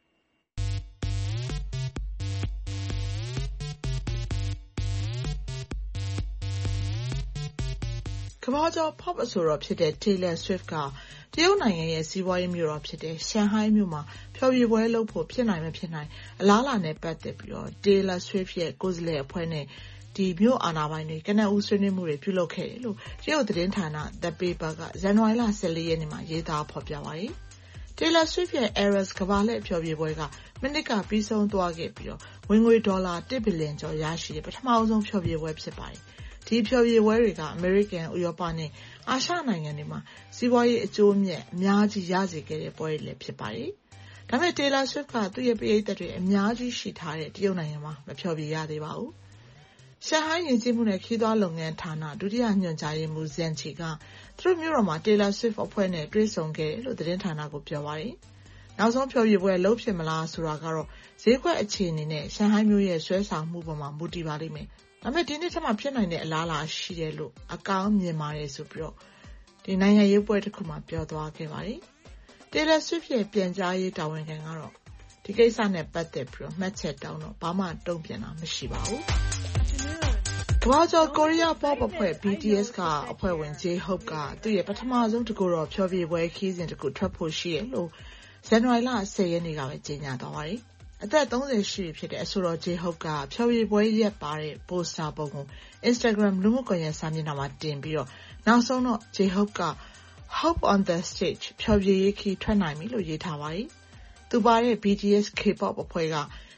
ကမ္ဘာကျော် pop အဆိုတော်ဖြစ်တဲ့ Taylor Swift ကတရုတ်နိုင်ငံရဲ့စီးပွားရေးမြို့တော်ဖြစ်တဲ့ရှန်ဟိုင်းမြို့မှာဖျော်ဖြေပွဲလုပ်ဖို့ဖြစ်နိုင်မဖြစ်နိုင်အလားအလာနဲ့ပတ်သက်ပြီးTaylor Swift ရဲ့ကိုယ်စားလှယ်အဖွဲ့နဲ့ဒီမြို့အာဏာပိုင်တွေကနဦးဆွေးနွေးမှုတွေပြုလုပ်ခဲ့တယ်လို့တရုတ်သတင်းဌာန The Paper ကဇန်နဝါရီလ14ရက်နေ့မှာရေးသားဖော်ပြပါတယ်။ Taylor Swift ရဲ့ Eras ကမ္ဘာလှည့်ဖျော်ဖြေပွဲကမိနစ်ကပြီးဆုံးသွားခဲ့ပြီးဝင်ငွေဒေါ်လာ1 ဘီလီယံကျော်ရရှိတဲ့ပထမဆုံးဖျော်ဖြေပွဲဖြစ်ပါတယ်။ဒီဖျော်ဖြေပွဲတွေကအမေရိကန်၊ဥရောပနဲ့အာရှနိုင်ငံတွေမှာစီးပွားရေးအကျိုးအမြတ်အများကြီးရစေခဲ့တဲ့ပွဲတွေလည်းဖြစ်ပါတယ်။ဒါပေမဲ့ Taylor Swift ကသူ့ရဲ့ပရိသတ်တွေအများကြီးရှိထားတဲ့တရုတ်နိုင်ငံမှာမဖျော်ဖြေရသေးပါဘူး။ရှန်ဟိုင်းယဉ်ကျေးမှုနဲ့ခရီးသွားလုပ်ငန်းဌာနဒုတိယညွှန်ကြားရေးမှူး Zhang Qi ကသူတို့မြို့တော်မှာ Taylor Swift အဖွဲ့နဲ့တွေ့ဆုံခဲ့တယ်လို့သတင်းဌာနကိုပြောပါတယ်။နောက်ဆုံးဖျော်ဖြေပွဲလုပ်ဖြစ်မလားဆိုတာကတော့ဈေးကွက်အခြေအနေနဲ့ရှန်ဟိုင်းမြို့ရဲ့ဆွဲဆောင်မှုပေါ်မှာမူတည်ပါလိမ့်မယ်။ဒါပေမဲ့ဒီနေ့ထက်မှဖြစ်နိုင်တဲ့အလားအလာရှိတယ်လို့အကောင်းမြင်ပါတယ်ဆိုပြီးဒီနိုင်ငံရေးပွဲတစ်ခုမှာပြောသွားခဲ့ပါတယ်။ Taylor Swift ရဲ့ပြန်ကြားရေးတာဝန်ခံကတော့ဒီကိစ္စနဲ့ပတ်သက်ပြီးမှတ်ချက်တောင်းတော့ဘာမှတုံ့ပြန်တာမရှိပါဘူး။ကမ္ဘာကျော်ကိုရီးယား pop အဖွဲ့ BTS ကအဖွဲ့ဝင် J-Hope ကသူ့ရဲ့ပထမဆုံးတကူတော်ဖျော်ဖြေပွဲခီးစဉ်တစ်ခုထွက်ဖို့ရှိတယ်လို့ဇန်နဝါရီလ10ရက်နေ့ကပဲကြေညာသွားပါတယ်။အသက်30ရှိပြီဖြစ်တဲ့အဆိုတော် J-Hope ကဖျော်ဖြေပွဲရက်ပါတဲ့ပိုစတာပုံကို Instagram လူမှုကွန်ရက်စာမျက်နှာမှာတင်ပြီးနောက်ဆုံးတော့ J-Hope က Hope on the stage ဖျော်ဖြေရေးခီးထွက်နိုင်ပြီလို့ရေးထားပါတယ်။သူပါတဲ့ BTS K-pop အဖွဲ့က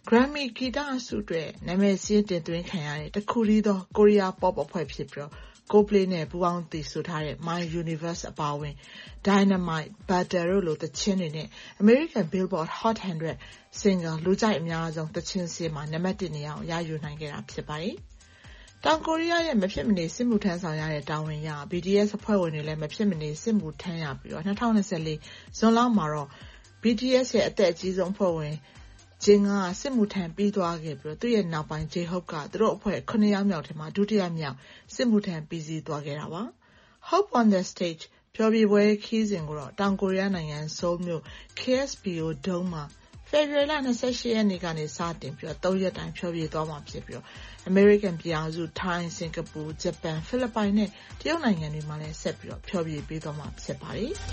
Grammy ဂီတဆုအတွက်နာမည်စာရင်းတင်သွင်းခံရတဲ့တစ်ခုတည်းသောကိုရီးယား pop အဖွဲ့ဖြစ်ပြီး Coldplay နဲ့ပူးပေါင်းတည်ဆိုထားတဲ့ My Universe အပါအဝင် Dynamite, Butter တို့လိုသီချင်းတွေနဲ့ American Billboard Hot 100 Single လူကြိုက်အများဆုံးသီချင်းစာရင်းမှာနံပါတ် 1 နေရာကိုရယူနိုင်ခဲ့တာဖြစ်ပါတယ်။တောင်ကိုရီးယားရဲ့မဖြစ်မနေစစ်မှုထမ်းဆောင်ရတဲ့တာဝန်အရ BTS အဖွဲ့ဝင်တွေလည်းမဖြစ်မနေစစ်မှုထမ်းရပြီး2024 ဇွန်လမှာတော့ BTS ရဲ့အသက်အကြီးဆုံးအဖွဲ့ဝင်ဂျင်ကစစ်မှုထမ်းပြီးသွားခဲ့ပြီးသူ့ရဲ့နောက်ပိုင်း J-Hope ကသူတို့အဖွဲ့9ယောက်မြောက်ထဲမှာဒုတိယမြောက်စစ်မှုထမ်းပြီးစီးသွားခဲ့တာပါ။ Hope on the Stage ဖျော်ဖြေပွဲခီးစဉ်ကိုတော့တောင်ကိုရီးယားနိုင်ငံဆိုးလ်မြို့ KSPO Dome မှာဖေဖော်ဝါရီလ28ရက်နေ့ကနေစတင်ပြီး3ရက်တိုင်ဖျော်ဖြေသွားမှာဖြစ်ပြီးAmerican ပြည်ထောင်စု ထိုင်း စင်ကာပူ ဂျပန် ဖိလစ်ပိုင်နဲ့တရုတ်နိုင်ငံတွေမှာလည်းဆက်ပြီးဖျော်ဖြေပေးသွားမှာဖြစ်ပါတယ်။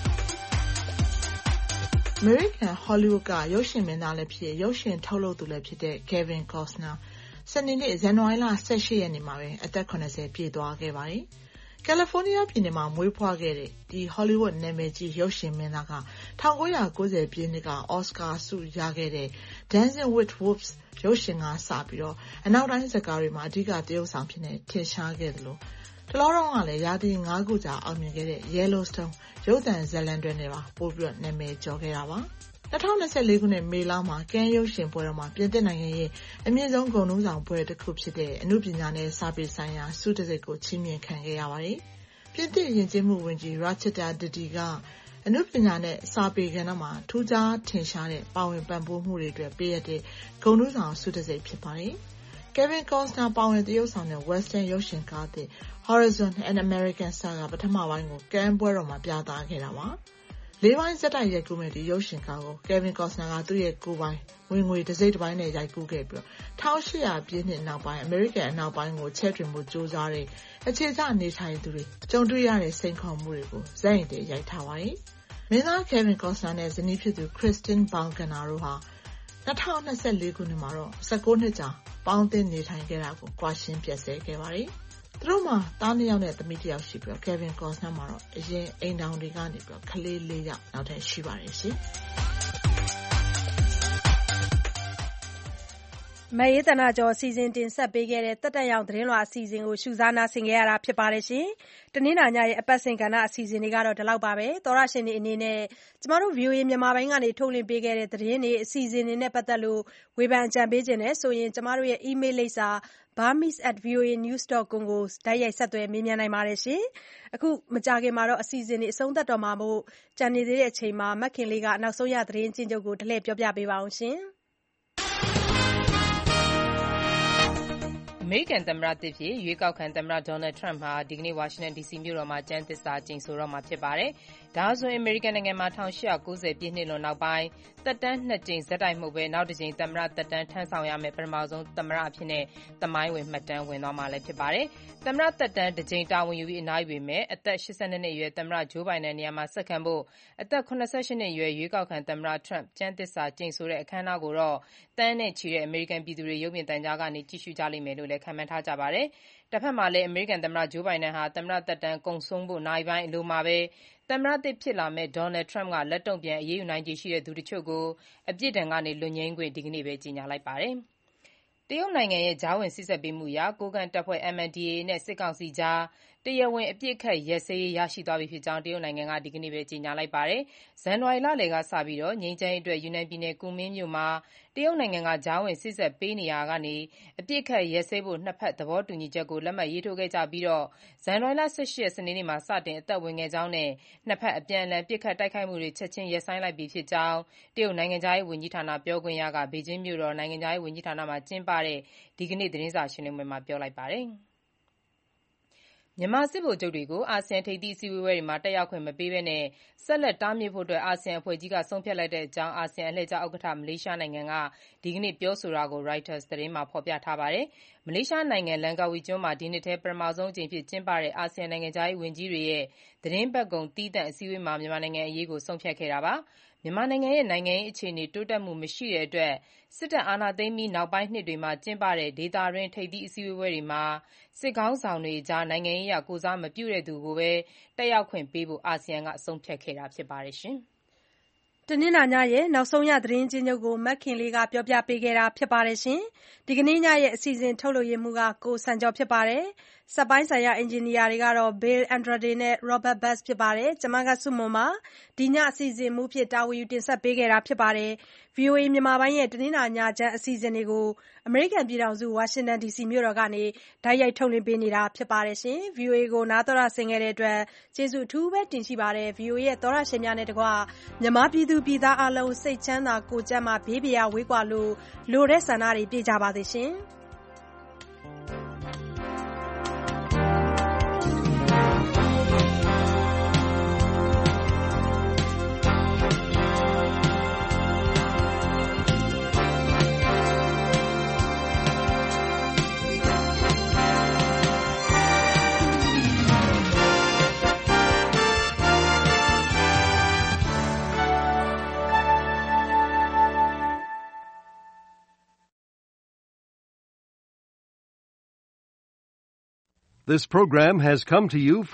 American Hollywood ကရုပ်ရှင်မင်းသားလည်းဖြစ်ရုပ်ရှင်ထုတ်လုပ်သူလည်းဖြစ်တဲ့ Kevin Costner စနေနေ့ဇန်နဝါရီလ18ရက်နေ့မှာပဲအသက်80ပြည့်သွားခဲ့ပါတယ်။ ကယ်လီဖိုးနီးယားပြည်နယ်မှာမွေးဖွားခဲ့တဲ့ဒီ Hollywood နာမည်ကြီးရုပ်ရှင်မင်းသားက1990ပြည့်နှစ်က Oscar ဆုရခဲ့တဲ့ Dancing with Wolves ရုပ်ရှင်ကစပြီးအနောက်တိုင်းဇာတ်ကားတွေမှာအဓိကသရုပ်ဆောင်ဖြစ်နေထင်ရှားခဲ့သလိုတလောတုန်းကလည်းရာသီ5ခုကြာအောင်မြင်ခဲ့တဲ့ Yellowstone ရုပ်သံဇာတ်လမ်းတွဲနဲ့ပါပို့ပြီးနာမည်ကျော်ခဲ့တာပါ2024ခုနှစ်မေလမှာကန်ရုပ်ရှင်ပွဲတော်မှာပြင်သစ်နိုင်ငံရဲ့အမြင့်ဆုံးဂုဏ်ထူးဆောင်ပွဲတစ်ခုဖြစ်တဲ့အနုပညာနဲ့စာပေဆိုင်ရာဆုတစ်ံဆိပ်ကိုချီးမြှင့်ခံခဲ့ရပါတယ်။ပြင်သစ်ယဉ်ကျေးမှုဝန်ကြီး Rachida Dati ကအနုပညာနဲ့စာပေကဏ္ဍမှာထူးခြားထင်ရှားတဲ့ပါဝင်ပံ့ပိုးမှုတွေအတွက်ပေးရတဲ့ဂုဏ်ထူးဆောင်ဆုတစ်ံဆိပ်ဖြစ်ပါတယ်။ Kevin Costner ပါဝင်သရုပ်ဆောင်တဲ့ Western ရုပ်ရှင်ကားသစ် Horizon An American Saga ပထမပိုင်းကိုကန်ပွဲတော်မှာပြသခဲ့တာပါ။၄ပိုင်းဇက်တိုက်ရိုက်ကူးမဲ့ဒီရုပ်ရှင်ကားကို Kevin Costner ကသူ့ရဲ့ကိုယ်ပိုင်ဝင်ငွေတစ်စိတ်တစ်ပိုင်းနဲ့ရိုက်ကူးခဲ့ပြီး1800ပြည့်နှစ်နောက်ပိုင်း American အနောက်ပိုင်းကိုချဲ့ထွင်ဖို့ကြိုးစားတဲ့အခြေချနေထိုင်သူတွေကြုံတွေ့ရတဲ့စိန်ခေါ်မှုတွေကိုဇက်ရင်တည်းရိုက်ထားပါတယ်။မင်းသား Kevin Costner နဲ့ဇနီးဖြစ်သူ Kristen Balkner တို့ဟာ2024ခုနှစ်မှာတော့19နှစ်ကြာပေါင်းသင်းနေထိုင်ခဲ့တာကိုကြွားရှင်းပြည့်စဲခဲ့ပါတယ်။သူတို့မှာသား2ယောက်နဲ့သမီး1ယောက်ရှိပြီး Kevin Costner မှာတော့အရင်အိမ်ထောင်တွေကနေပြီးကလေး4ယောက်နောက်ထပ်ရှိပါတယ်ရှင်။မအေးသနာကျော်စီစဉ်တင်ဆက်ပေးခဲ့တဲ့တက်တက်ရောက်သတင်းလွှာအစီအစဉ်ကိုရှုစားနာဆင်ခဲ့ရတာဖြစ်ပါတယ်ရှင်။တနင်္လာညရဲ့အပတ်စဉ်ကဏ္ဍအစီအစဉ်တွေကတော့ဒီလောက်ပါပဲ။သောရရှင်တွေအနေနဲ့ကျမတို့ VOA မြန်မာပိုင်းကနေထုတ်လွှင့်ပေးခဲ့တဲ့သတင်းတွေအစီအစဉ်တွေနဲ့ပတ်သက်လို့ဝေဖန်အကြံပေးခြင်းနဲ့ဆိုရင်ကျမတို့ရဲ့ email လိပ်စာ burmese@voanews.com ကိုတိုက်ရိုက်ဆက်သွယ်မေးမြန်းနိုင်ပါတယ်ရှင်။အခုမကြာခင်မှာတော့အစီအစဉ်တွေအဆုံးသတ်တော့မှာမို့ကြံနေသေးတဲ့အချိန်မှာမခင်လေးကနောက်ဆုံးရသတင်းအကျဉ်းချုပ်ကိုတလှည့်ပြောပြပေးပါအောင်ရှင်။အမေရိကန်သမ္မတသစ်ဖြစ်ရွေးကောက်ခံသမ္မတ Donald Trump ဟာဒီကနေ့ဝါရှင်တန် DC မြို့တော်မှာကျမ်းသစ္စာကျိန်ဆိုတော့မှာဖြစ်ပါတယ်။ဒါဆိုရင်အမေရိကန်နိုင်ငံမှာ1890ပြည့်နှစ်လွန်နောက်ပိုင်းသက်တမ်း2ကြိမ်ဆက်တိုက်မဟုတ်ဘဲနောက်တစ်ကြိမ်သမ္မတသက်တမ်းထမ်းဆောင်ရမယ့်ပထမဆုံးသမ္မတအဖြစ်သမိုင်းဝင်မှတ်တမ်းဝင်သွားမှာလည်းဖြစ်ပါတယ်။သမ္မတသက်တမ်းတစ်ကြိမ်တာဝန်ယူပြီးအနားယူပေမဲ့အသက်82နှစ်အရွယ်သမ္မတ Joe Biden နေရာမှာဆက်ခံဖို့အသက်88နှစ်အရွယ်ရွေးကောက်ခံသမ္မတ Trump ကျမ်းသစ္စာကျိန်ဆိုတဲ့အခမ်းအနားကိုတော့သန်းနဲ့ချီတဲ့အမေရိကန်ပြည်သူတွေရုပ်မြင်သံကြားကနေကြည့်ရှုကြလိမ့်မယ်လို့လည်းခန့်မှန်းထားကြပါတယ်။တစ်ဖက်မှာလည်းအမေရိကန်သမ္မတ Joe Biden ဟာသမ္မတသက်တမ်းကုန်ဆုံးဖို့နာရီပိုင်းအလိုမှာပဲသမ္မတသစ်ဖြစ်လာမယ့် Donald Trump ကလက်တုံ့ပြန်အရေးယူနိုင်ခြေရှိတဲ့သူတချို့ကိုအပြစ်ဒဏ်ကနေလွတ်ငြိမ်းခွင့်ဒီကနေ့ပဲကြေညာလိုက်ပါတယ်။တရုတ်နိုင်ငံရဲ့ကြားဝင်စေ့စပ်ပေးမှုအရကိုးကန့်တပ်ဖွဲ့ MNDAA နဲ့စစ်ကောင်စီကြားတရားဝင်အပစ်အခတ်ရပ်စဲရေးရရှိသွားပြီဖြစ်ကြောင်းတရုတ်နိုင်ငံကဒီကနေ့ပဲကြေညာလိုက်ပါတယ်။ဇန်နဝါရီလလယ်ကစပြီးငြိမ်းချမ်းရေးအတွက်ယူနန်ပြည်နယ်ကူမင်းမြို့မှာတရုတ်နိုင်ငံကကြားဝင်စေ့စပ်ပေးနေရာကနေအပစ်အခတ်ရပ်စဲဖို့နှစ်ဖက်သဘောတူညီချက်ကိုလက်မှတ်ရေးထိုးခဲ့ကြပြီးဇန်နဝါရီလ18ရက်စနေနေ့မှာစတင်အသက်ဝင်ခဲ့ကြောင်းနဲ့နှစ်ဖက်အပြန်အလှန်ပစ်ခတ်တိုက်ခိုက်မှုတွေချက်ချင်းရပ်ဆိုင်းလိုက်ပြီဖြစ်ကြောင်းတရုတ်နိုင်ငံခြားရေးဝန်ကြီးဌာနပြောခွင့်ရကဘေကျင်းမြို့တော်နိုင်ငံခြားရေးဝန်ကြီးဌာနမှာကျင်းပတဲ့ဒီကနေ့သတင်းစာရှင်းလင်းပွဲမှာပြောလိုက်ပါတယ်။မြန်မာစစ်ဗိုလ်ချုပ်တွေကိုအာဆီယံထိပ်သီးအစည်းအဝေးတွေမှာတက်ရောက်ခွင့်မပေးဘဲဆက်လက်တားမြစ်ဖို့အာဆီယံအဖွဲ့ကြီးကဆုံးဖြတ်လိုက်ကြောင်းအာဆီယံအလှည့်ကျဥက္ကဋ္ဌမလေးရှားနိုင်ငံကဒီကနေ့ပြောဆိုတာကို Reuters သတင်းမှာဖော်ပြထားပါတယ်။မလေးရှားနိုင်ငံလန်ကာဝီကျွန်းမှာဒီနှစ်ထဲပထမဆုံးအကြိမ်ကျင်းပတဲ့အာဆီယံနိုင်ငံခြားရေးဝန်ကြီးတွေရဲ့သီတင်းပတ်ကုန်သီးသန့်အစည်းအဝေးမှာမြန်မာနိုင်ငံအရေးကိုဆုံးဖြတ်ခဲ့တာပါ။မြန်မာနိုင်ငံရဲ့နိုင်ငံရေးအခြေအနေတိုးတက်မှုမရှိတဲ့အတွက်စစ်တပ်အာဏာသိမ်းပြီးနောက်ပိုင်းနှစ်တွေမှာကျင်းပတဲ့ဒေသတွင်းထိပ်သီးအစည်းအဝေးတွေမှာစစ်ခေါင်းဆောင်တွေကြားနိုင်ငံရေးအရကိုယ်စားမပြုတဲ့သူကိုပဲတက်ရောက်ခွင့်ပေးဖို့အာဆီယံကဆုံးဖြတ်ခဲ့တာဖြစ်ပါတယ်။တနင်္လာညရဲ့နောက်ဆုံးရသတင်းချင်းချုပ်ကိုမက်ခင်လေးကပြောပြပေးခဲ့တာပါ။ဒီကနေ့ညရဲ့အစီအစဉ်ထုတ်လွှင့်မှုကကိုစံကျော်ဖြစ်ပါတယ်။စက်ပိုင်းဆိုင်ရာအင်ဂျင်နီယာတွေကတော့ Bill Andrade နဲ့ Robert Buss ဖြစ်ပါတယ်။ကျွန်မစုမွန်ပါ။ဒီညအစီအစဉ်မူးဖြစ်တာဝန်ယူတင်ဆက်ပေးခဲ့တာပါ။ VOA မြန်မာပိုင်းရဲ့တနင်္လာညချမ်းအစီအစဉ်တွေကိုအမေရိကန်ပြည်ထောင်စုဝါရှင်တန် DC မြို့တော်ကနေတိုက်ရိုက်ထုတ်လွှင့်ပေးနေတာဖြစ်ပါတယ်။ VOA ကိုနားတော်တာဆင်ခဲ့တဲ့အတွက်ကျေးဇူးအထူးပဲတင်ရှိပါတယ်။ VOA ရဲ့သောရရှင်များနဲ့တကွမြန်မာပြည်သူပြည်သားအားလုံးစိတ်ချမ်းသာကိုယ်ကျန်းမာဘေးပရာဝေးကွာလို့လိုတဲ့ဆန္ဒတွေပြည့်ကြပါစေရှင်။ This program has come to you from